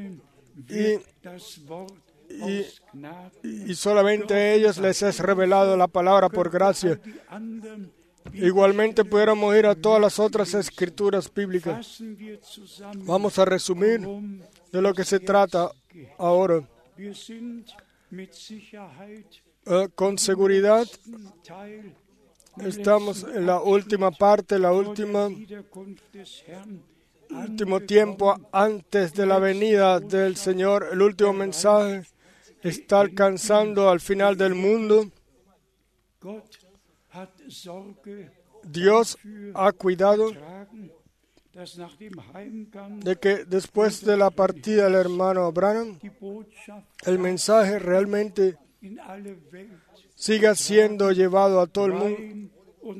y solamente a ellos les es revelado la palabra por gracia. Igualmente pudiéramos ir a todas las otras escrituras bíblicas. Vamos a resumir de lo que se trata ahora. Con seguridad estamos en la última parte, último tiempo antes de la venida del Señor. El último mensaje está alcanzando al final del mundo. Dios ha cuidado de que después de la partida del hermano Branham, el mensaje realmente siga siendo llevado a todo el mundo.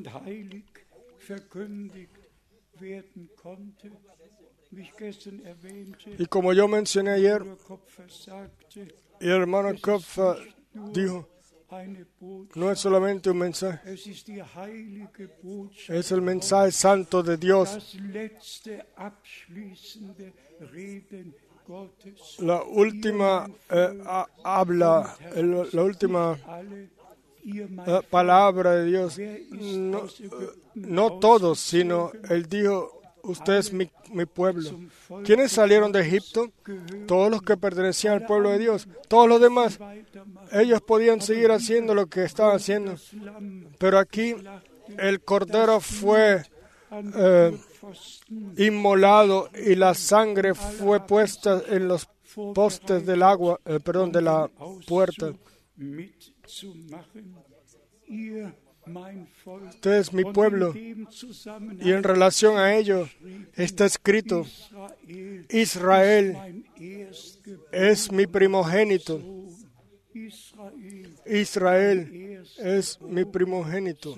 Y como yo mencioné ayer, y el hermano Kopfer dijo, no es solamente un mensaje, es el mensaje santo de Dios. La última la última palabra de Dios, no todos, sino Él dijo, usted es mi pueblo. ¿Quiénes salieron de Egipto? Todos los que pertenecían al pueblo de Dios. Todos los demás, ellos podían seguir haciendo lo que estaban haciendo. Pero aquí el cordero fue inmolado y la sangre fue puesta en los postes del de la puerta. Usted es mi pueblo, y en relación a ello está escrito, Israel es mi primogénito. Israel es mi primogénito.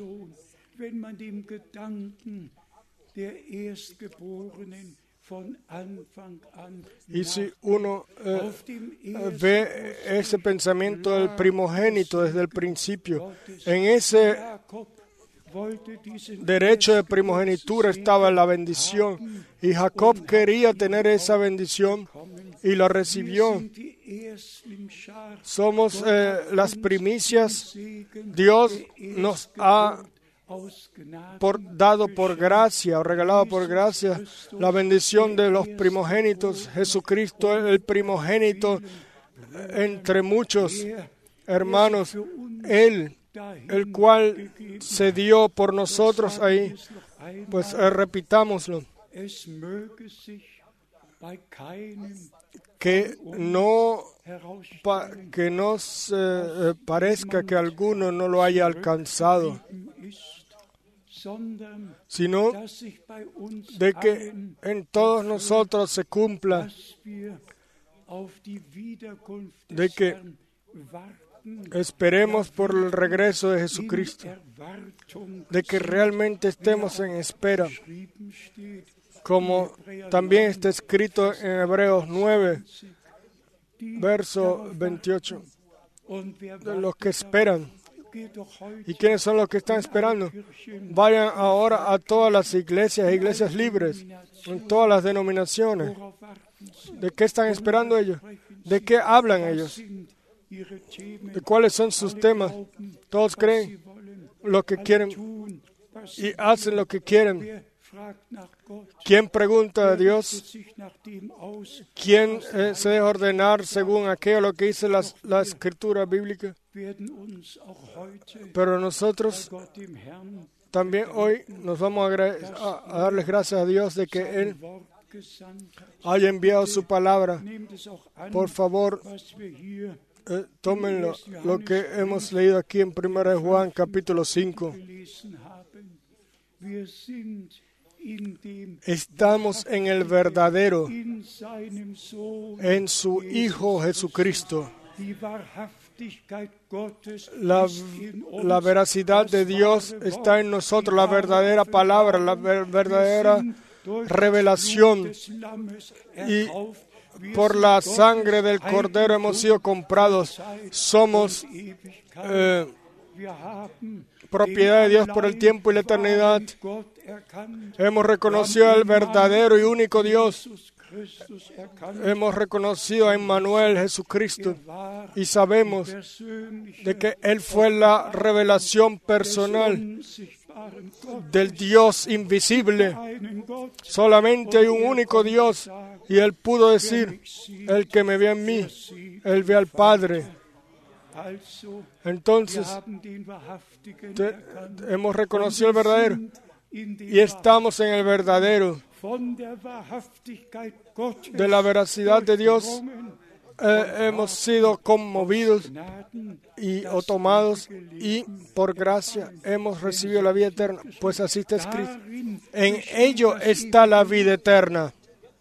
Y si uno ve ese pensamiento del primogénito desde el principio, en ese derecho de primogenitura estaba la bendición, y Jacob quería tener esa bendición y la recibió. Somos las primicias. Dios nos ha dado por gracia o regalado por gracia la bendición de los primogénitos. Jesucristo es el primogénito entre muchos hermanos, Él, el cual se dio por nosotros ahí. Pues repitámoslo, que no se parezca que alguno no lo haya alcanzado, sino de que en todos nosotros se cumpla, de que esperemos por el regreso de Jesucristo, de que realmente estemos en espera, como también está escrito en Hebreos 9, verso 28, de los que esperan. ¿Y quiénes son los que están esperando? Vayan ahora a todas las iglesias libres, en todas las denominaciones. ¿De qué están esperando ellos? ¿De qué hablan ellos? ¿De cuáles son sus temas? Todos creen lo que quieren y hacen lo que quieren. ¿Quién pregunta a Dios? ¿Quién se deja ordenar según aquello lo que dice la escritura bíblica? Pero nosotros también hoy nos vamos a darles gracias a Dios de que Él haya enviado su palabra. Por favor, tómenlo, lo que hemos leído aquí en 1 Juan capítulo 5. Estamos en el verdadero, en su Hijo Jesucristo. La veracidad de Dios está en nosotros, la verdadera palabra, la verdadera revelación. Y por la sangre del Cordero hemos sido comprados. Somos propiedad de Dios por el tiempo y la eternidad. Hemos reconocido al verdadero y único Dios. Hemos reconocido a Emmanuel, Jesucristo, y sabemos de que Él fue la revelación personal del Dios invisible. Solamente hay un único Dios, y Él pudo decir: el que me ve en mí, Él ve al Padre. Entonces, hemos reconocido el verdadero y estamos en el verdadero. De la veracidad de Dios hemos sido conmovidos o tomados, y por gracia hemos recibido la vida eterna, pues así está escrito: en ello está la vida eterna.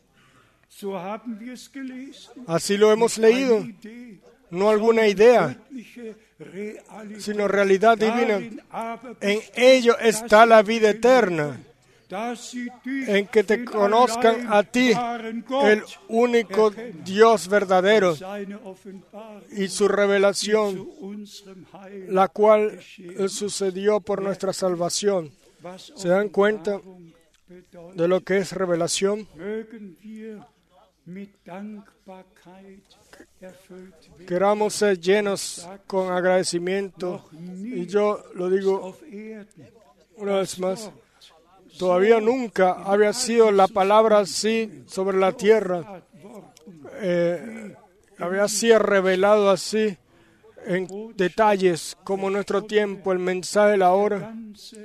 Así lo hemos leído, no alguna idea, sino realidad divina. En ello está la vida eterna, en que te conozcan a ti, el único Dios verdadero, y su revelación, la cual sucedió por nuestra salvación. ¿Se dan cuenta de lo que es revelación? Queramos ser llenos con agradecimiento, y yo lo digo una vez más: todavía nunca había sido la palabra así sobre la tierra, había sido revelado así en detalles como nuestro tiempo. El mensaje de la hora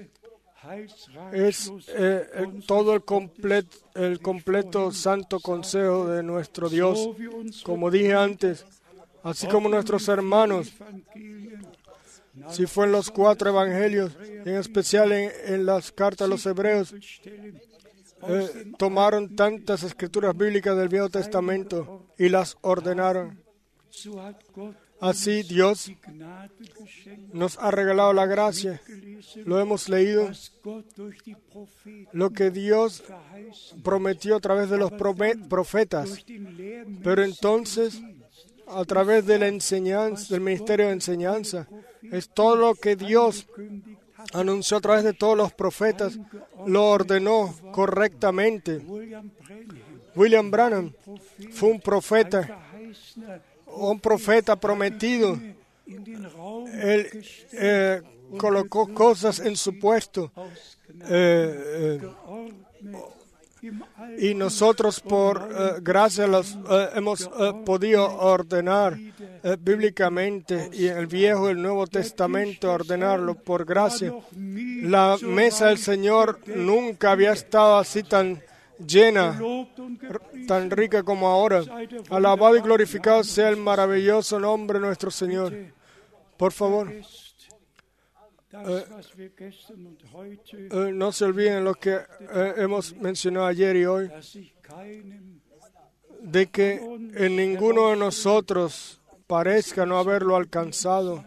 es todo el completo santo consejo de nuestro Dios, como dije antes, así como nuestros hermanos, si fue en los 4 evangelios, en especial en las cartas a los hebreos, tomaron tantas escrituras bíblicas del Viejo Testamento y las ordenaron. Así Dios nos ha regalado la gracia. Lo hemos leído, lo que Dios prometió a través de los profetas. Pero entonces, a través de la enseñanza, del ministerio de enseñanza, es todo lo que Dios anunció a través de todos los profetas, lo ordenó correctamente. William Branham fue un profeta prometido. Él colocó cosas en su puesto. Y nosotros, por gracia, hemos podido ordenar bíblicamente, y en el Viejo y el Nuevo Testamento ordenarlo por gracia. La mesa del Señor nunca había estado así tan llena, tan rica como ahora. Alabado y glorificado sea el maravilloso nombre de nuestro Señor. Por favor, no se olviden lo que hemos mencionado ayer y hoy, de que en ninguno de nosotros parezca no haberlo alcanzado.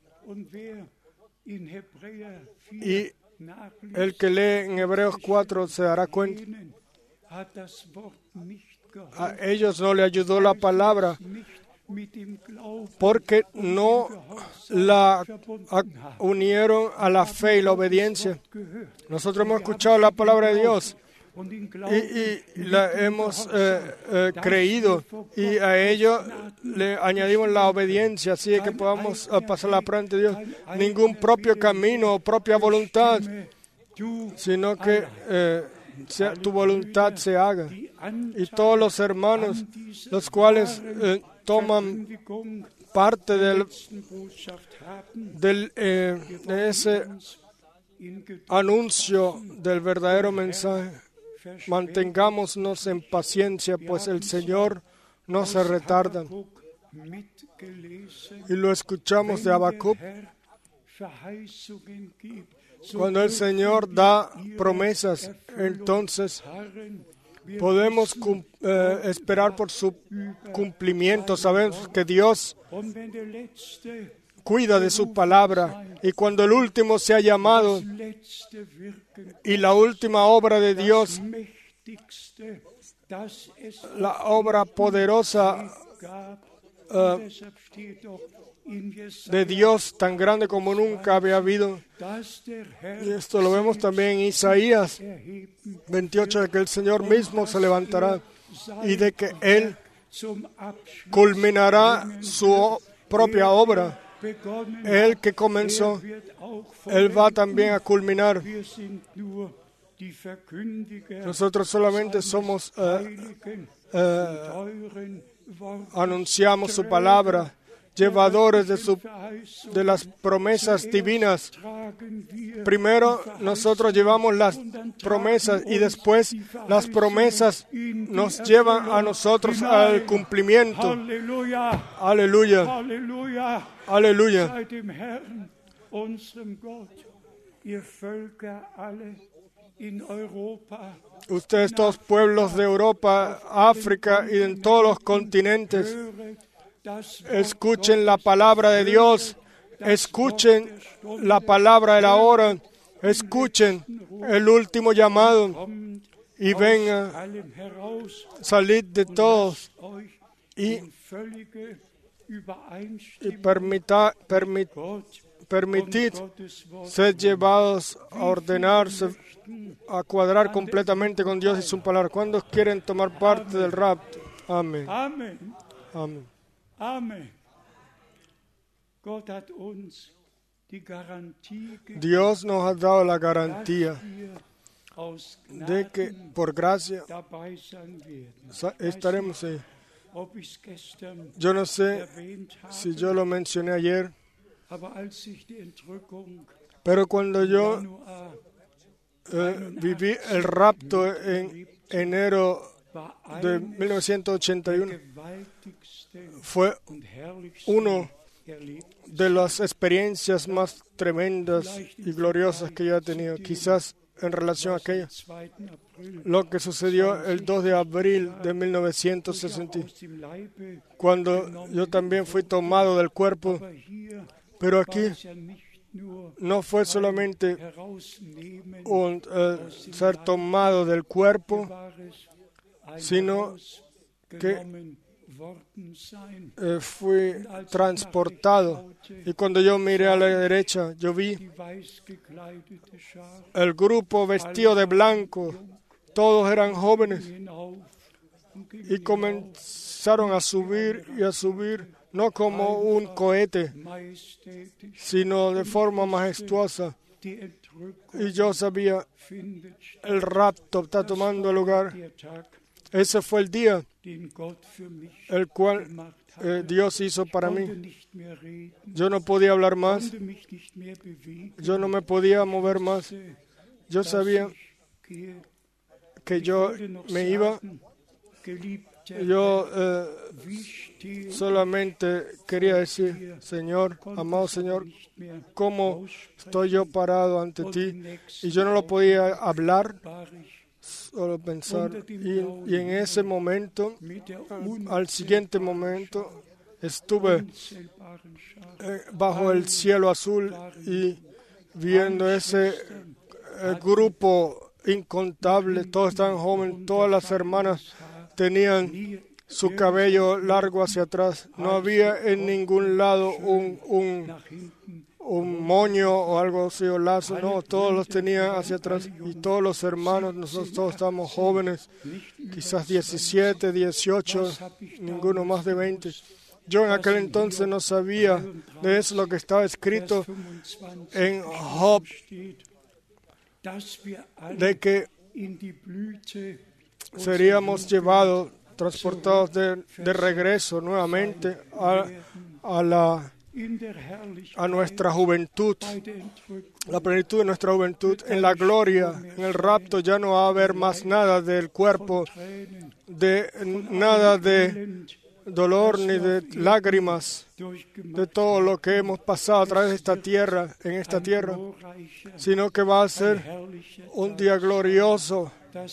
Y el que lee en Hebreos 4 se dará cuenta. A ellos no le ayudó la palabra, porque no la unieron a la fe y la obediencia. Nosotros hemos escuchado la palabra de Dios y la hemos creído, y a ello le añadimos la obediencia, así de que podamos pasar la prueba ante Dios. Ningún propio camino o propia voluntad, sino que tu voluntad se haga. Y todos los hermanos, los cuales toman parte de ese anuncio del verdadero mensaje. Mantengámonos en paciencia, pues el Señor no se retarda. Y lo escuchamos de Habacuc. Cuando el Señor da promesas, entonces podemos esperar por su cumplimiento. Sabemos que Dios cuida de su palabra, y cuando el último se ha llamado y la última obra de Dios, la obra poderosa de Dios, tan grande como nunca había habido. Y esto lo vemos también en Isaías 28, de que el Señor mismo se levantará y de que Él culminará su propia obra. Él que comenzó, Él va también a culminar. Nosotros solamente somos, anunciamos su palabra, llevadores de las promesas divinas. Primero nosotros llevamos las promesas y después las promesas nos llevan a nosotros al cumplimiento. Aleluya. Aleluya. Ustedes, todos pueblos de Europa, África y en todos los continentes, escuchen la palabra de Dios, escuchen la palabra de la hora, escuchen el último llamado y venga, salid de todos y permitid ser llevados a ordenarse, a cuadrar completamente con Dios y su palabra. ¿Cuántos quieren tomar parte del rapto? Amén. Amén. Amén. Dios nos ha dado la garantía de que por gracia estaremos ahí. Yo no sé si yo lo mencioné ayer, pero cuando yo viví el rapto en enero de 1981, fue una de las experiencias más tremendas y gloriosas que yo he tenido. Quizás en relación a aquello, lo que sucedió el 2 de abril de 1960, cuando yo también fui tomado del cuerpo, pero aquí no fue solamente un ser tomado del cuerpo, sino que fui transportado. Y cuando yo miré a la derecha, yo vi el grupo vestido de blanco. Todos eran jóvenes y comenzaron a subir y a subir, no como un cohete, sino de forma majestuosa. Y yo sabía, el rapto está tomando lugar. Ese fue el día el cual Dios hizo para mí. Yo no podía hablar más. Yo no me podía mover más. Yo sabía que yo me iba. Yo solamente quería decir, Señor, amado Señor, ¿cómo estoy yo parado ante ti? Y yo no lo podía hablar, solo pensar. Y en ese momento, al siguiente momento, estuve bajo el cielo azul y viendo ese grupo incontable. Todos estaban jóvenes, todas las hermanas tenían su cabello largo hacia atrás. No había en ningún lado un moño o algo así, o lazo. No, todos los tenían hacia atrás. Y todos los hermanos, nosotros todos estábamos jóvenes, quizás 17, 18, ninguno más de 20. Yo en aquel entonces no sabía de eso, lo que estaba escrito en Job, de que seríamos llevados, transportados de regreso nuevamente a nuestra juventud, la plenitud de nuestra juventud, en la gloria, en el rapto. Ya no va a haber más nada del cuerpo, nada de dolor ni de lágrimas, de todo lo que hemos pasado a través de esta tierra, en esta tierra, sino que va a ser un día glorioso.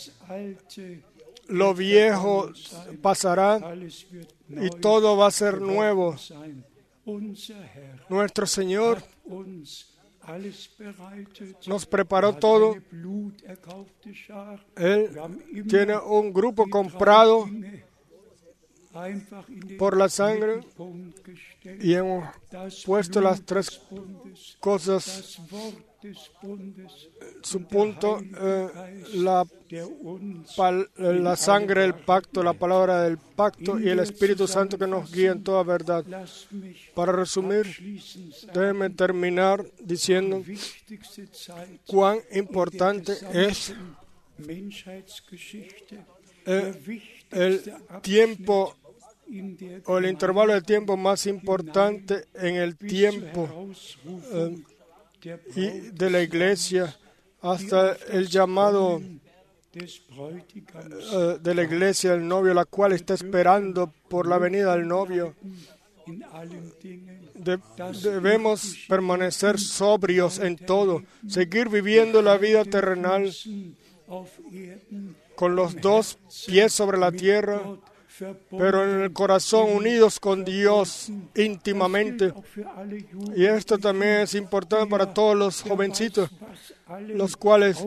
Lo viejo pasará y todo va a ser nuevo. Nuestro Señor nos preparó todo. Él tiene un grupo comprado por la sangre y hemos puesto las tres cosas, su punto, la sangre del pacto, la palabra del pacto y el Espíritu Santo que nos guía en toda verdad. Para resumir, déjenme terminar diciendo cuán importante es el tiempo o el intervalo de tiempo más importante en el tiempo y de la iglesia, hasta el llamado de la iglesia del novio, la cual está esperando por la venida del novio. Debemos permanecer sobrios en todo, seguir viviendo la vida terrenal con los dos pies sobre la tierra, pero en el corazón unidos con Dios íntimamente. Y esto también es importante para todos los jovencitos, los cuales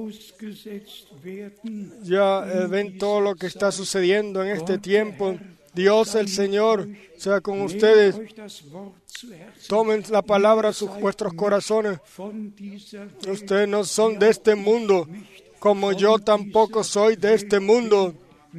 ya ven todo lo que está sucediendo en este tiempo. Dios el Señor sea con ustedes. Tomen la palabra a vuestros corazones. Ustedes no son de este mundo, como yo tampoco soy de este mundo.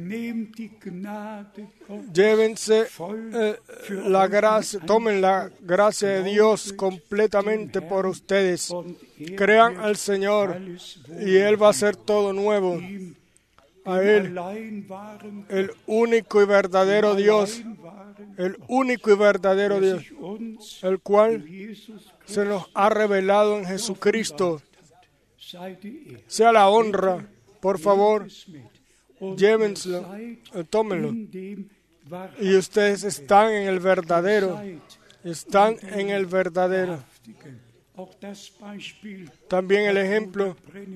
Llévense la gracia, tomen la gracia de Dios completamente por ustedes. Crean al Señor y Él va a hacer todo nuevo. A Él, el único y verdadero Dios, el único y verdadero Dios, el cual se nos ha revelado en Jesucristo. Sea la honra, por favor. Llévenselo, tómenlo. Y ustedes están en el verdadero. Están en el verdadero. También el ejemplo,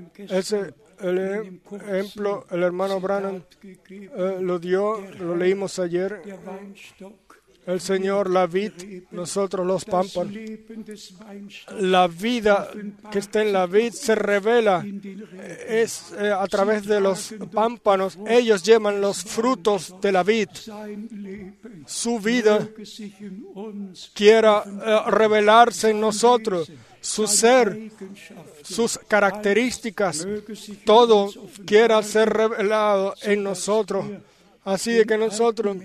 el hermano Branham lo dio, lo leímos ayer. El Señor, la vid, nosotros los pámpanos. La vida que está en la vid se revela a través de los pámpanos. Ellos llevan los frutos de la vid. Su vida quiera revelarse en nosotros. Su ser, sus características, todo quiera ser revelado en nosotros. Así de que nosotros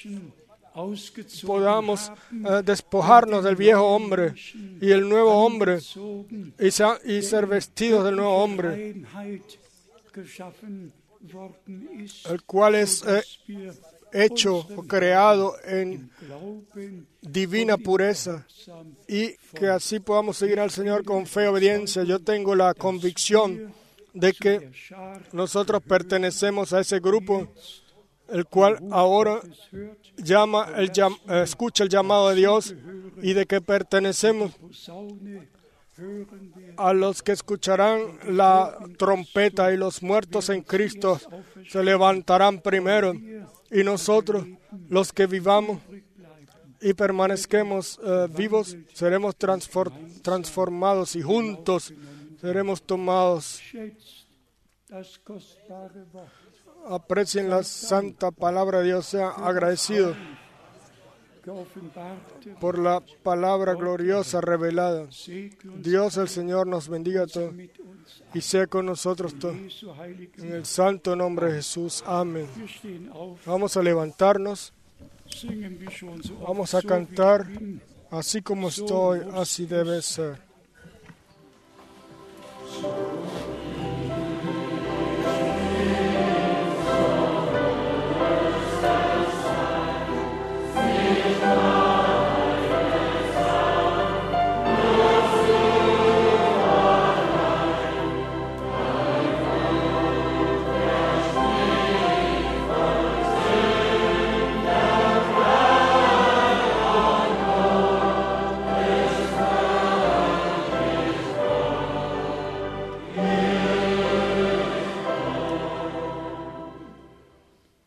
podamos despojarnos del viejo hombre y el nuevo hombre y ser vestidos del nuevo hombre, el cual es hecho o creado en divina pureza, y que así podamos seguir al Señor con fe y obediencia. Yo tengo la convicción de que nosotros pertenecemos a ese grupo, el cual ahora escucha el llamado de Dios, y de que pertenecemos a los que escucharán la trompeta, y los muertos en Cristo se levantarán primero, y nosotros, los que vivamos y permanezcamos vivos, seremos transformados y juntos seremos tomados. Aprecien la santa palabra de Dios, sean agradecidos por la palabra gloriosa revelada. Dios el Señor nos bendiga a todos y sea con nosotros todos. En el santo nombre de Jesús. Amén. Vamos a levantarnos. Vamos a cantar. Así como estoy, así debe ser.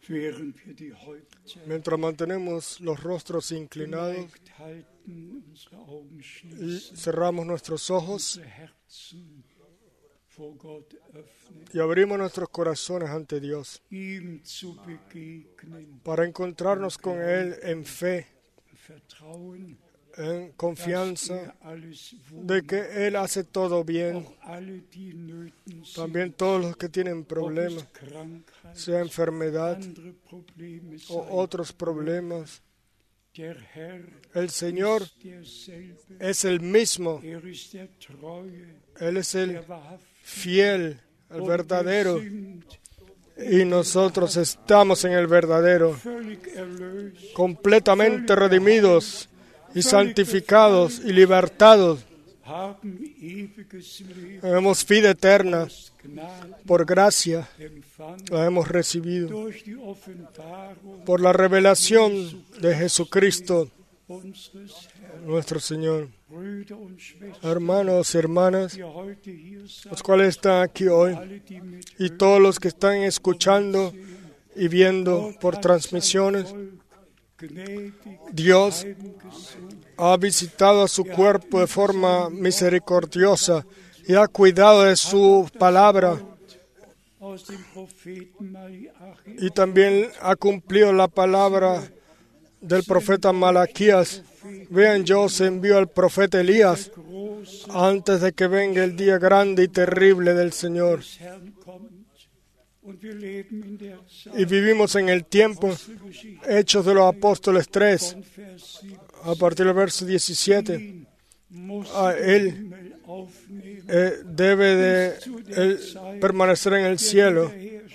während wir die Häupter Mientras mantenemos los rostros inclinados geneigt halten, unsere Augen y schließen, cerramos nuestros ojos unsere Herzen vor Gott öffnen, y abrimos nuestros corazones ante Dios ihm zu begegnen, para encontrarnos con Él en fe, Vertrauen, en dass confianza alles de que Él hace todo bien. auch alle, die in Nöten sind, También todos los que tienen ob problemas, es Krankheit, sea enfermedad andere Probleme o sein, otros problemas, der Herr el Señor ist derselbe, es el mismo. ist der Treue, Él es el der Wahrhaftige, fiel, el und verdadero, wir sind y nosotros estamos en el verdadero, völlig erlöst, completamente redimidos y santificados y libertados. haben ewiges Leben Tenemos vida eterna aus Gnaden por gracia, empfangen la hemos recibido durch die Offenbarung por la revelación de Jesucristo, unseres Herrn. nuestro Señor. Brüder und Schwestern, Hermanos y hermanas, die heute hier los sind, cuales están aquí hoy, alle, die mit y todos los que están escuchando y viendo por transmisiones, gnädig Dios heimgesucht, ha visitado a su cuerpo de forma misericordiosa y ha cuidado de su palabra aus dem Propheten Malachi y también ha cumplido la palabra del profeta Malaquías. Vean, yo os envío al profeta Elías groß antes de que venga el día grande y terrible del Señor. des Herrn kommt. Und wir leben in der Y Zeit vivimos en el tiempo, Apostelgeschichte Hechos de los Apóstoles 3, von Vers 7. a partir del verso 17. Ihn muss A der él Himmel aufnehmen, Debe de él permanecer en el cielo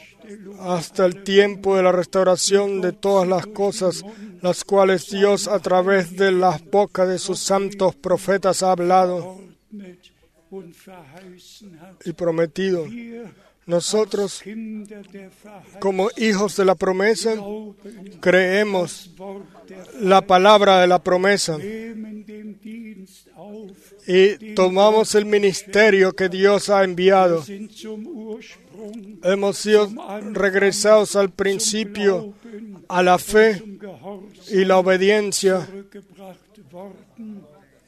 hasta el tiempo de la restauración de todas las cosas, las cuales Dios a través de las bocas de sus santos profetas ha hablado ordnet und verheißen hat. y prometido. Wir Nosotros, Kinder der Verheißung como hijos de la promesa, glauben creemos das Wort der la palabra de la promesa nehmen den Dienst auf, y tomamos el ministerio que Dios ha enviado. sind zum Ursprung, Hemos sido regresados al principio, Glauben, a la fe zum Gehorsam y la obediencia. zurückgebracht worden.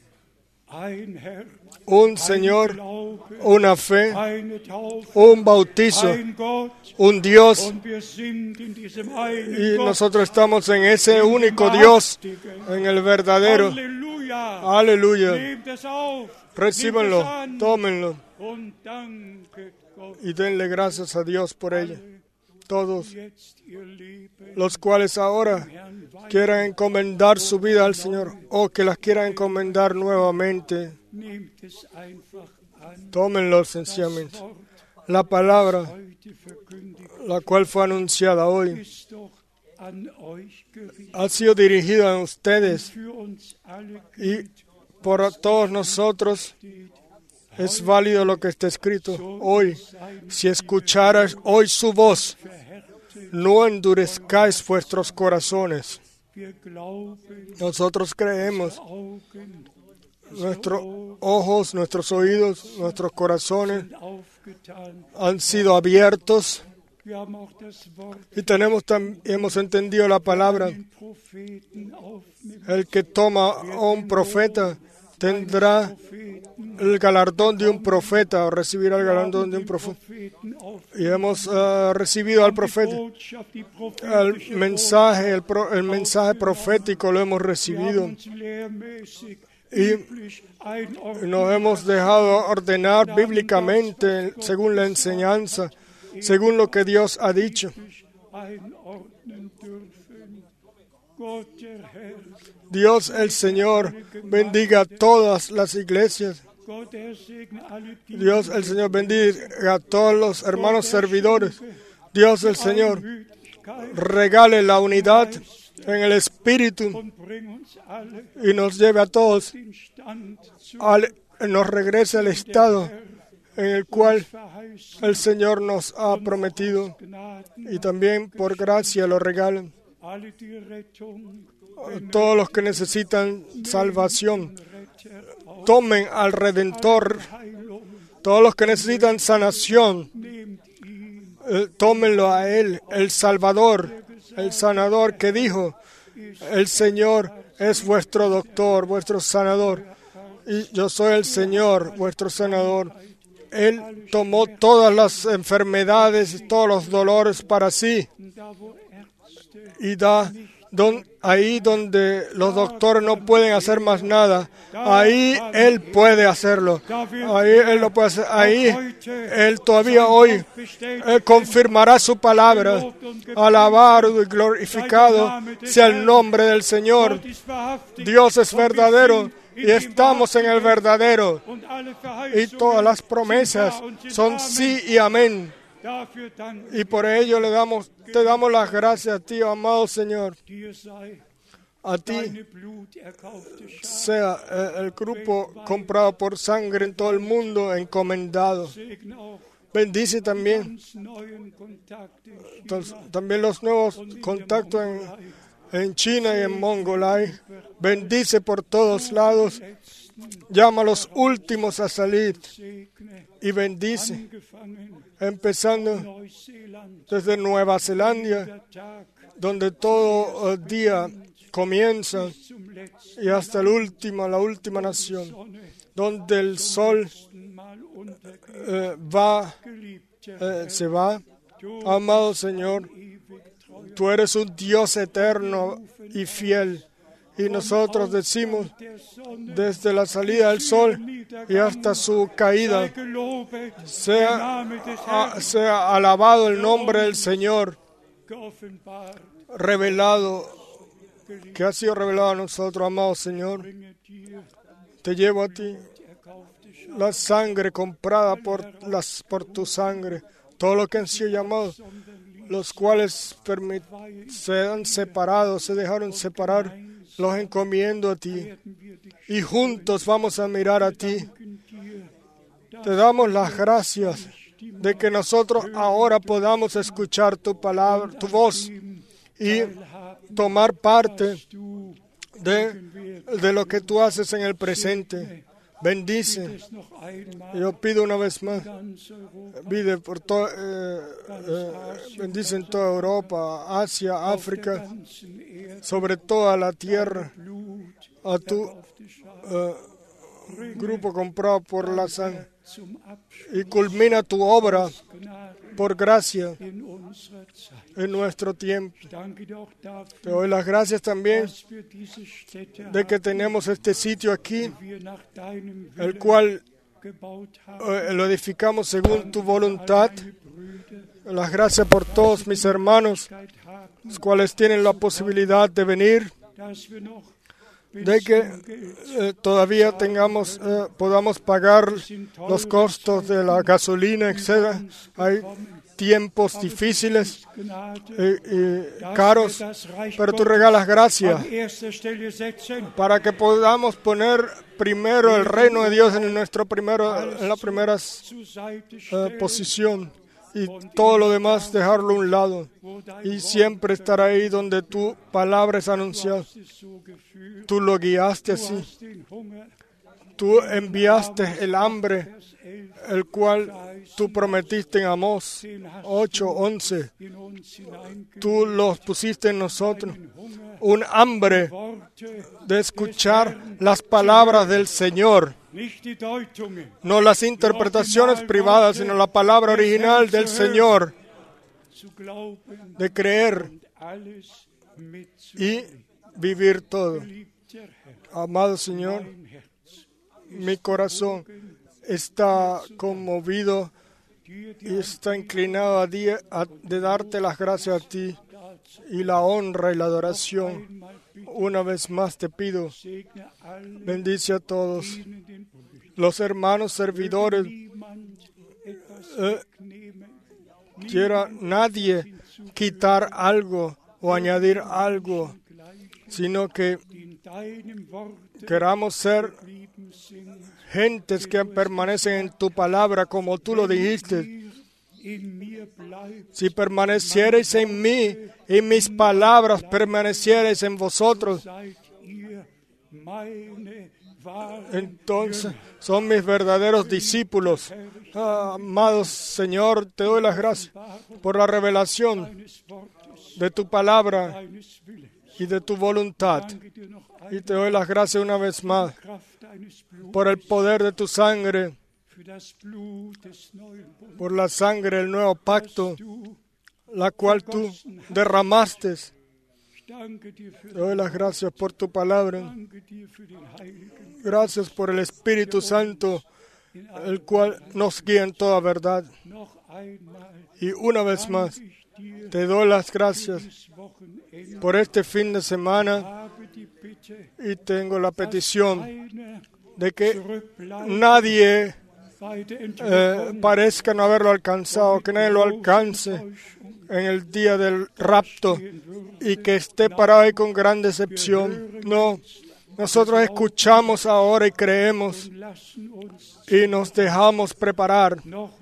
Ein Herr, Un Señor, Glaube, una fe, eine Taufe, un bautizo, ein Gott, un Dios. und wir sind in diesem einen Y Gott. nosotros estamos en ese único Dios, en el verdadero. Halleluja! Aleluya. Nehmt es auf, Recíbanlo, nehmt es an tómenlo und danket Gott. y denle gracias a Dios por ello. Todos Jetzt ihr Leben los cuales ahora Herrn weih, quieran encomendar su vida al Señor o que las quieran encomendar nuevamente, nehmt es einfach an. tómenlo sencillamente. Wort La palabra, heute verkündigt la cual fue anunciada hoy, ist doch an euch gerichtet. ha sido dirigida a ustedes Für uns alle y por todos nosotros es válido lo que está escrito hoy. Si escucharas hoy su voz, verhärtet. no endurezcáis vuestros corazones. Wir glauben, Nosotros creemos, Augen nuestros ojos, nuestros oídos, nuestros corazones sind aufgetan. han sido abiertos Wir haben auch das Wort y hemos entendido la palabra. den Propheten aufnimmt. El que toma a un profeta tendrá Propheten, el galardón de un profeta o recibirá el galardón de un den profeta. Propheten auf. Y hemos recibido al profeta. Botschaft, die El prophetische mensaje, el mensaje profético lo hemos Wir haben recibido uns lehrmäßig, y biblisch einordnen. nos hemos dejado ordenar bíblicamente según la enseñanza, según lo que Dios ha dicho. einordnen dürfen. Gott, der Herr, Dios el Señor bendiga a todas las iglesias. Gott, der segne alle, die Dios el Señor bendiga a todos los hermanos servidores. Dios el Señor Gütigkeit regale la unidad en el Espíritu und bring uns alle y nos lleve a todos, den Stand zu nos regrese al estado en el cual verheißen. el Señor nos ha prometido Gnaden, y también por gracia lo regalan. alle die Rettung, Todos los que necesitan salvación, Retter, tomen al Redentor. Heilung, Todos los que necesitan sanación, nehmt ihn tómenlo a Él, el Salvador, el sanador, que dijo: el Señor es vuestro doctor, vuestro sanador, y yo soy el Señor, vuestro sanador. Él tomó todas las enfermedades y todos los dolores para sí, y da ahí donde los doctores no pueden hacer más nada, ahí Él puede hacerlo. Ahí Él lo puede hacer. Ahí Él todavía hoy confirmará su palabra. Alabado y glorificado sea el nombre del Señor. Dios es verdadero y estamos en el verdadero. Y todas las promesas son sí y amén. Y por ello te damos las gracias a ti, amado Señor. A ti sea el grupo comprado por sangre en todo el mundo encomendado. Bendice también los nuevos contactos en China y en Mongolay. Bendice por todos lados. Llama a los últimos a salir y bendice, empezando desde Nueva Zelanda, donde todo día comienza, y hasta la última nación, donde el sol se va. Amado Señor, tú eres un Dios eterno y fiel. Y nosotros decimos, desde la salida del sol y hasta su caída, sea alabado el nombre del Señor, que ha sido revelado a nosotros, amado Señor. Te llevo a ti la sangre comprada por tu sangre, todo lo que han sido llamados, los cuales se dejaron separar. Los encomiendo a ti y juntos vamos a mirar a ti. Te damos las gracias de que nosotros ahora podamos escuchar tu palabra, tu voz, y tomar parte de lo que tú haces en el presente. Bendice. Yo pido una vez más, bendice en toda Europa, Asia, África, sobre toda la tierra, a tu grupo comprado por la sangre, y culmina tu obra por gracia en nuestro tiempo. Te doy las gracias también de que tenemos este sitio aquí, el cual lo edificamos según tu voluntad. Las gracias por todos mis hermanos, los cuales tienen la posibilidad de venir, de que todavía podamos pagar los costos de la gasolina, etc. Hay tiempos difíciles y caros, pero tú regalas gracia para que podamos poner primero el reino de Dios en la primera posición, y todo lo demás dejarlo a un lado y siempre estar ahí donde tu palabra es anunciada. Tú lo guiaste así. Tú enviaste el hambre, el cual tú prometiste en Amós 8:11. Tú los pusiste en nosotros. Un hambre de escuchar las palabras del Señor. No las interpretaciones privadas, sino la palabra original del Señor. De creer y vivir todo. Amado Señor, mi corazón está conmovido y está inclinado de darte las gracias a ti y la honra y la adoración. Una vez más te pido, bendice a todos los hermanos servidores. Quiera nadie quitar algo o añadir algo, sino que queramos ser gentes que permanecen en tu palabra como tú lo dijiste. Si permaneciereis en mí y mis palabras permaneciereis en vosotros, entonces son mis verdaderos discípulos. Amados Señor, te doy las gracias por la revelación de tu palabra y de tu voluntad. Y te doy las gracias una vez más por el poder de tu sangre, por la sangre del nuevo pacto, la cual tú derramaste. Te doy las gracias por tu palabra. Gracias por el Espíritu Santo, el cual nos guía en toda verdad. Y una vez más, te doy las gracias por este fin de semana y tengo la petición de que nadie parezca no haberlo alcanzado, que nadie lo alcance en el día del rapto y que esté parado ahí con gran decepción. No, nosotros escuchamos ahora y creemos y nos dejamos preparar.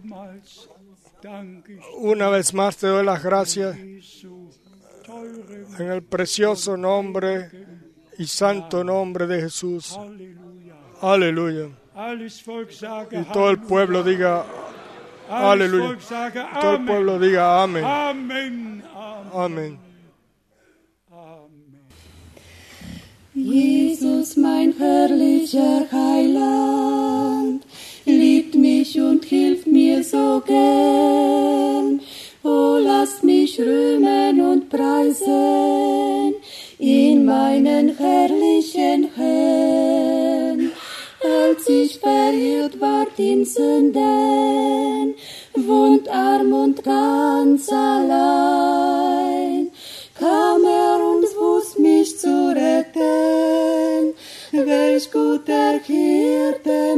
Una vez más te doy las gracias en el precioso nombre y santo nombre de Jesús. Aleluya. Y todo el pueblo diga aleluya. Y todo el pueblo diga amén. Amén. Jesus, mein herrlicher Heiland, liebt mich und hilft mir so gern. Oh, lasst mich rühmen und preisen in meinen herrlichen Herrn. Als ich verirrt ward in Sünden, wundarm und ganz allein, kam und wusste mich zu retten, welch guter Hirte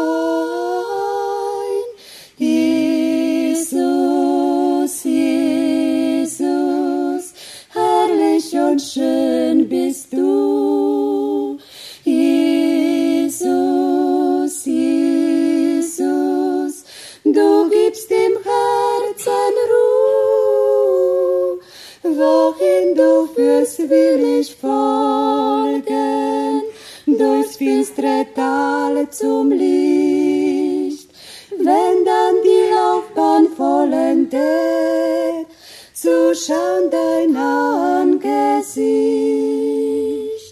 mein. Jesus, Jesus, herrlich und schön bist du. Jesus, Jesus, du gibst dem Herzen Ruhe. Wohin du führst, will ich folgen, durchs finstere Tal zum Licht. Wenn dann die Laufbahn vollendet, zu schauen dein Angesicht.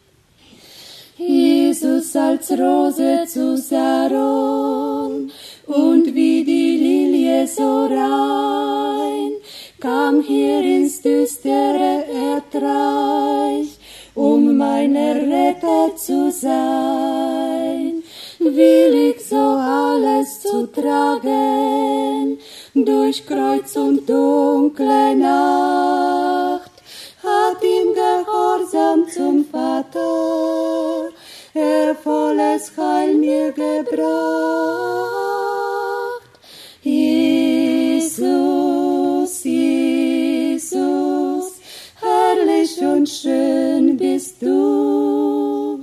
Jesus als Rose zu Saron und wie die Lilie so rein, kam hier ins düstere Erdreich, mein Retter zu sein. Willig so alles zu tragen, durch Kreuz und dunkle Nacht, hat ihm Gehorsam zum Vater, volles Heil mir gebracht. Jesus, Jesus, herrlich und schön bist du.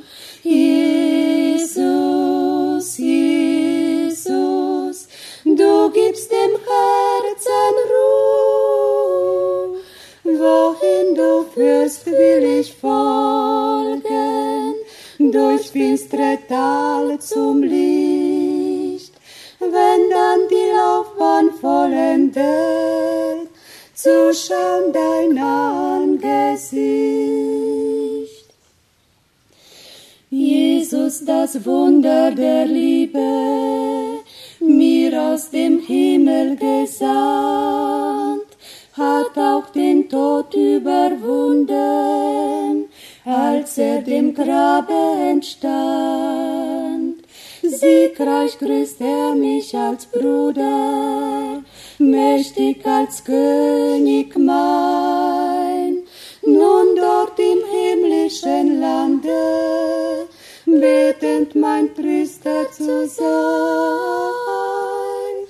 Jesus, Jesus, du gibst dem Herzen Ruhe. Wohin du führst, will ich folgen, durch finstere Tal zum Licht. Wenn dann die Laufbahn vollendet, zu schauen dein Angesicht. Jesus, das Wunder der Liebe, mir aus dem Himmel gesandt, hat auch den Tod überwunden, als dem Grabe entstand. Siegreich grüßt mich als Bruder, mächtig als König mein. Nun dort im himmlischen Lande, betend mein Priester zu sein.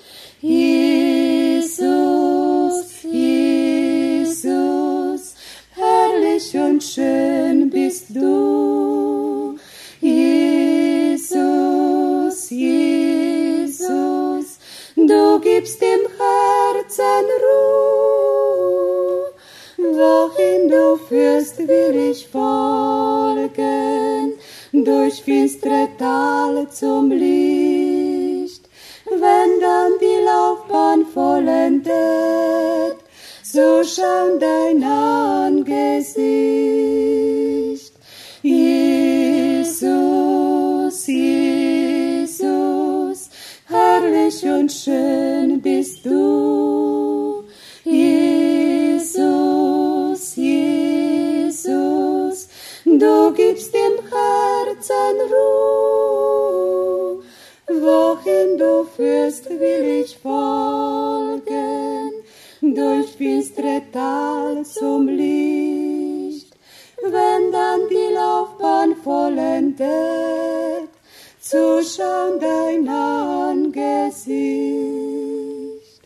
Jesus, Jesus, herrlich und schön bist du. Jesus, Jesus, du gibst dem Herzen Ruhe. Wohin du führst, will ich folgen, durch finstere Tal zum Licht. Wenn dann die Laufbahn vollendet, so schau dein Angesicht. Jesus, Jesus, herrlich und schön bist du. Jesus, Jesus, du gibst dem Herzen Ruhe. Wohin du führst, will ich folgen, durch finstere Tal zum Licht. Wenn dann die Laufbahn vollendet, so schau dein Angesicht.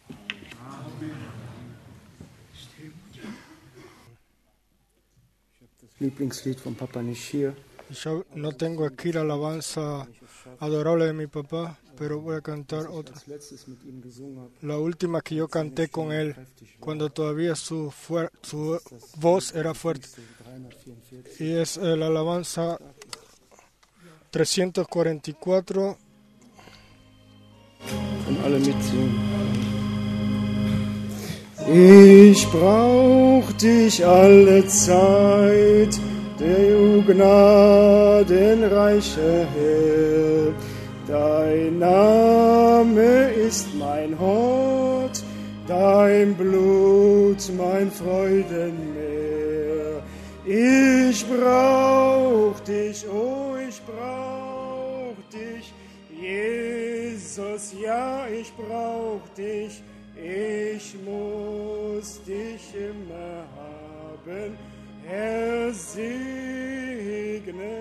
Das Lieblingslied von Papa nicht hier. Yo no tengo aquí la alabanza adorable de mi papá, pero voy a cantar otra. Als letztes mit ihm gesungen habe. La última que yo canté con él, cuando todavía su voz era fuerte. 344. Y es la alabanza 344. Und alle mitsingen. Ich brauch dich alle Zeit, du gnadenreiche Herr. Dein Name ist mein Hort, dein Blut mein Freudenmeer. Ich brauch dich, oh ich brauch dich, Jesus, ja ich brauch dich, ich muss dich immer haben, Herr segne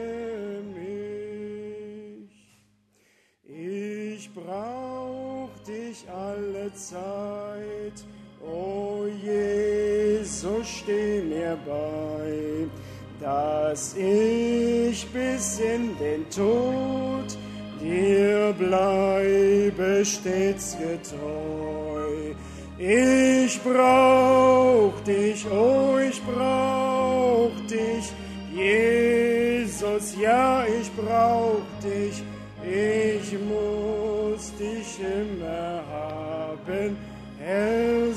mich. Ich brauch dich alle Zeit, o Jesus, steh mir bei, dass ich bis in den Tod dir bleibe stets getreu. Ich brauch dich, oh ich brauch dich, Jesus, ja ich brauch dich, ich muss dich immer haben, Herr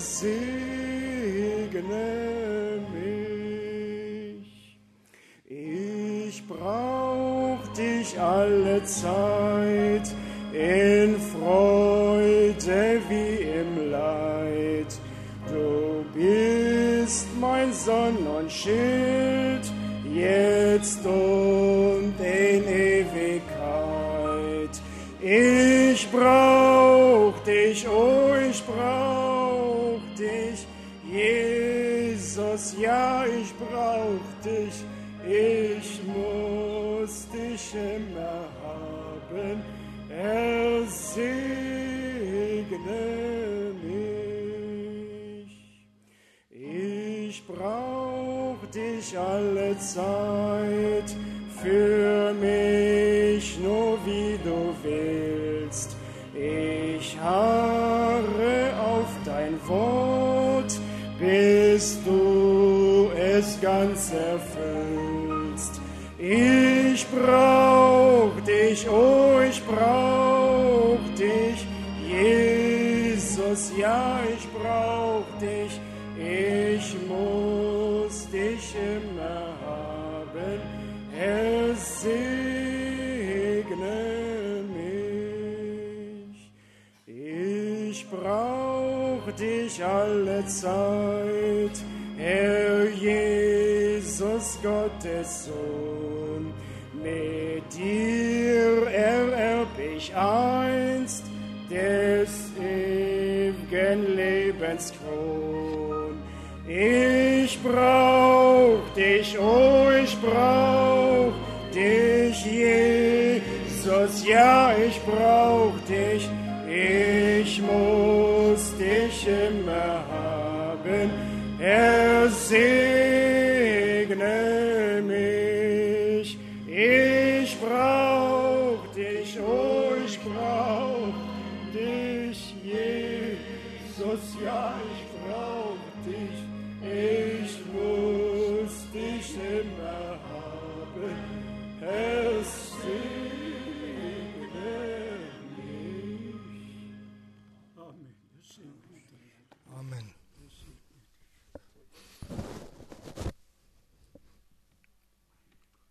segne mich. Ich brauch dich alle Zeit, in Freude wie im Leid. Du bist mein Sonn und Schild, jetzt und in Ewigkeit. Ich brauch dich, oh ich brauch dich, Jesus, ja ich brauch dich, ich muss dich immer haben, Herr segne mich. Ich brauch dich alle Zeit, für mich nur wie du willst. Ich harre auf dein Wort, bis du es ganz erfüllst. Ich brauch dich, oh ich brauch dich, Jesus, ja ich brauch dich, ich muss dich immer haben, Herr segne mich. Ich brauch dich alle Zeit, Herr Jesus, Gottes Sohn. Mit dir ererb ich einst des ewigen Lebens Kron. Ich brauch dich, oh ich brauch dich, Jesus, ja ich brauch dich, ich muss dich immer haben, Herr segne mich. Ich brauch dich, oh ich brauch dich, Jesus, ja ich brauch dich, ich muss dich immer haben, Herr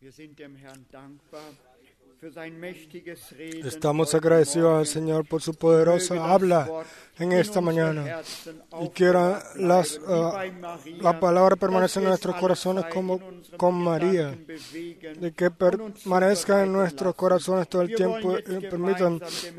Estamos agradecidos al Señor por su poderosa habla en esta mañana. Y quiera la palabra permanecer en nuestros corazones como con María, de que permanezca en nuestros corazones todo el tiempo y permitan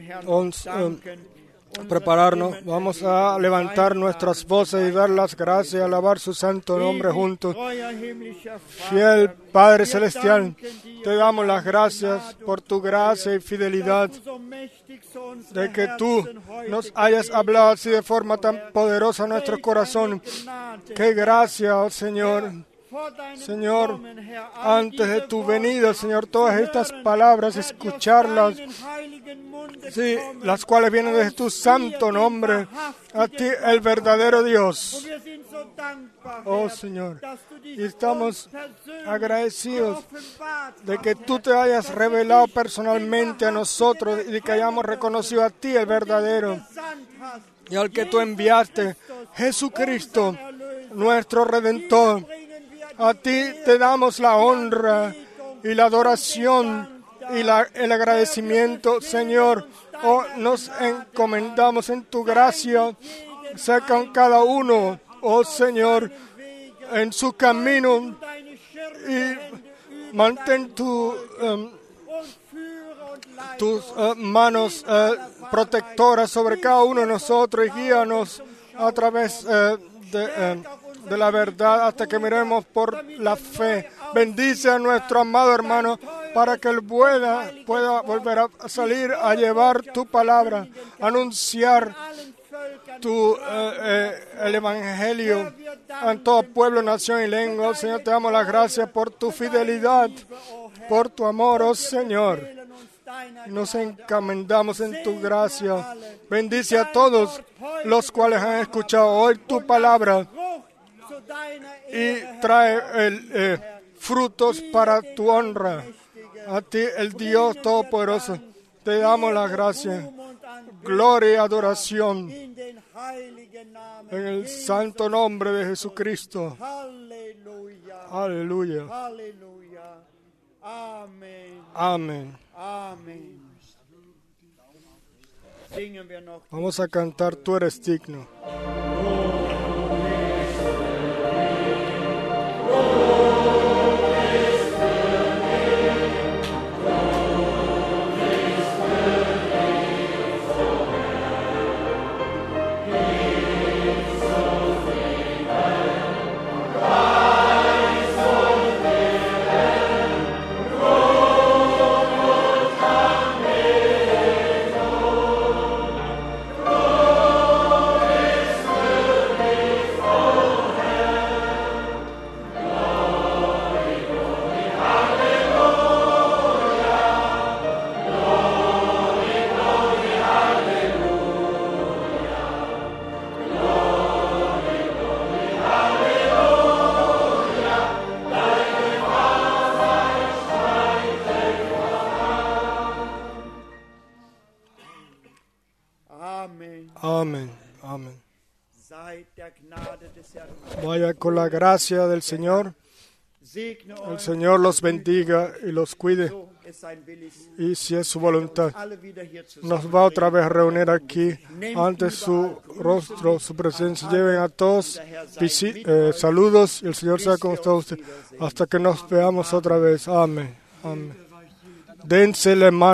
prepararnos. Vamos a levantar nuestras voces y dar las gracias, alabar su santo nombre juntos. Fiel Padre Celestial, te damos las gracias por tu gracia y fidelidad, de que tú nos hayas hablado así de forma tan poderosa a nuestro corazón. ¡Qué gracia, oh Señor! Señor, antes de tu venida, Señor, todas estas palabras, escucharlas, sí, las cuales vienen de tu santo nombre, a ti, el verdadero Dios. Oh Señor, y estamos agradecidos de que tú te hayas revelado personalmente a nosotros y de que hayamos reconocido a ti, el verdadero, y al que tú enviaste, Jesucristo, nuestro Redentor. A ti te damos la honra y la adoración y el agradecimiento, Señor. Oh, nos encomendamos en tu gracia. Sé con cada uno, oh Señor, en su camino, y mantén tus manos protectoras sobre cada uno de nosotros y guíanos a través de la verdad hasta que miremos por la fe. Bendice a nuestro amado hermano para que él pueda volver a salir a llevar tu palabra, anunciar el Evangelio en todo pueblo, nación y lengua. Señor, te damos las gracias por tu fidelidad, por tu amor, oh Señor. Nos encomendamos en tu gracia. Bendice a todos los cuales han escuchado hoy tu palabra y trae frutos para tu honra. A ti, el Dios Todopoderoso, te damos las gracias, gloria y adoración en el santo nombre de Jesucristo. Aleluya. Amén. Vamos a cantar Tú eres digno. Amén. Amén. Vaya con la gracia del Señor. El Señor los bendiga y los cuide. Y si es su voluntad, nos va otra vez a reunir aquí ante su rostro, su presencia. Lleven a todos saludos y el Señor sea con ustedes hasta que nos veamos otra vez. Amén. Amén. Dénsele mano.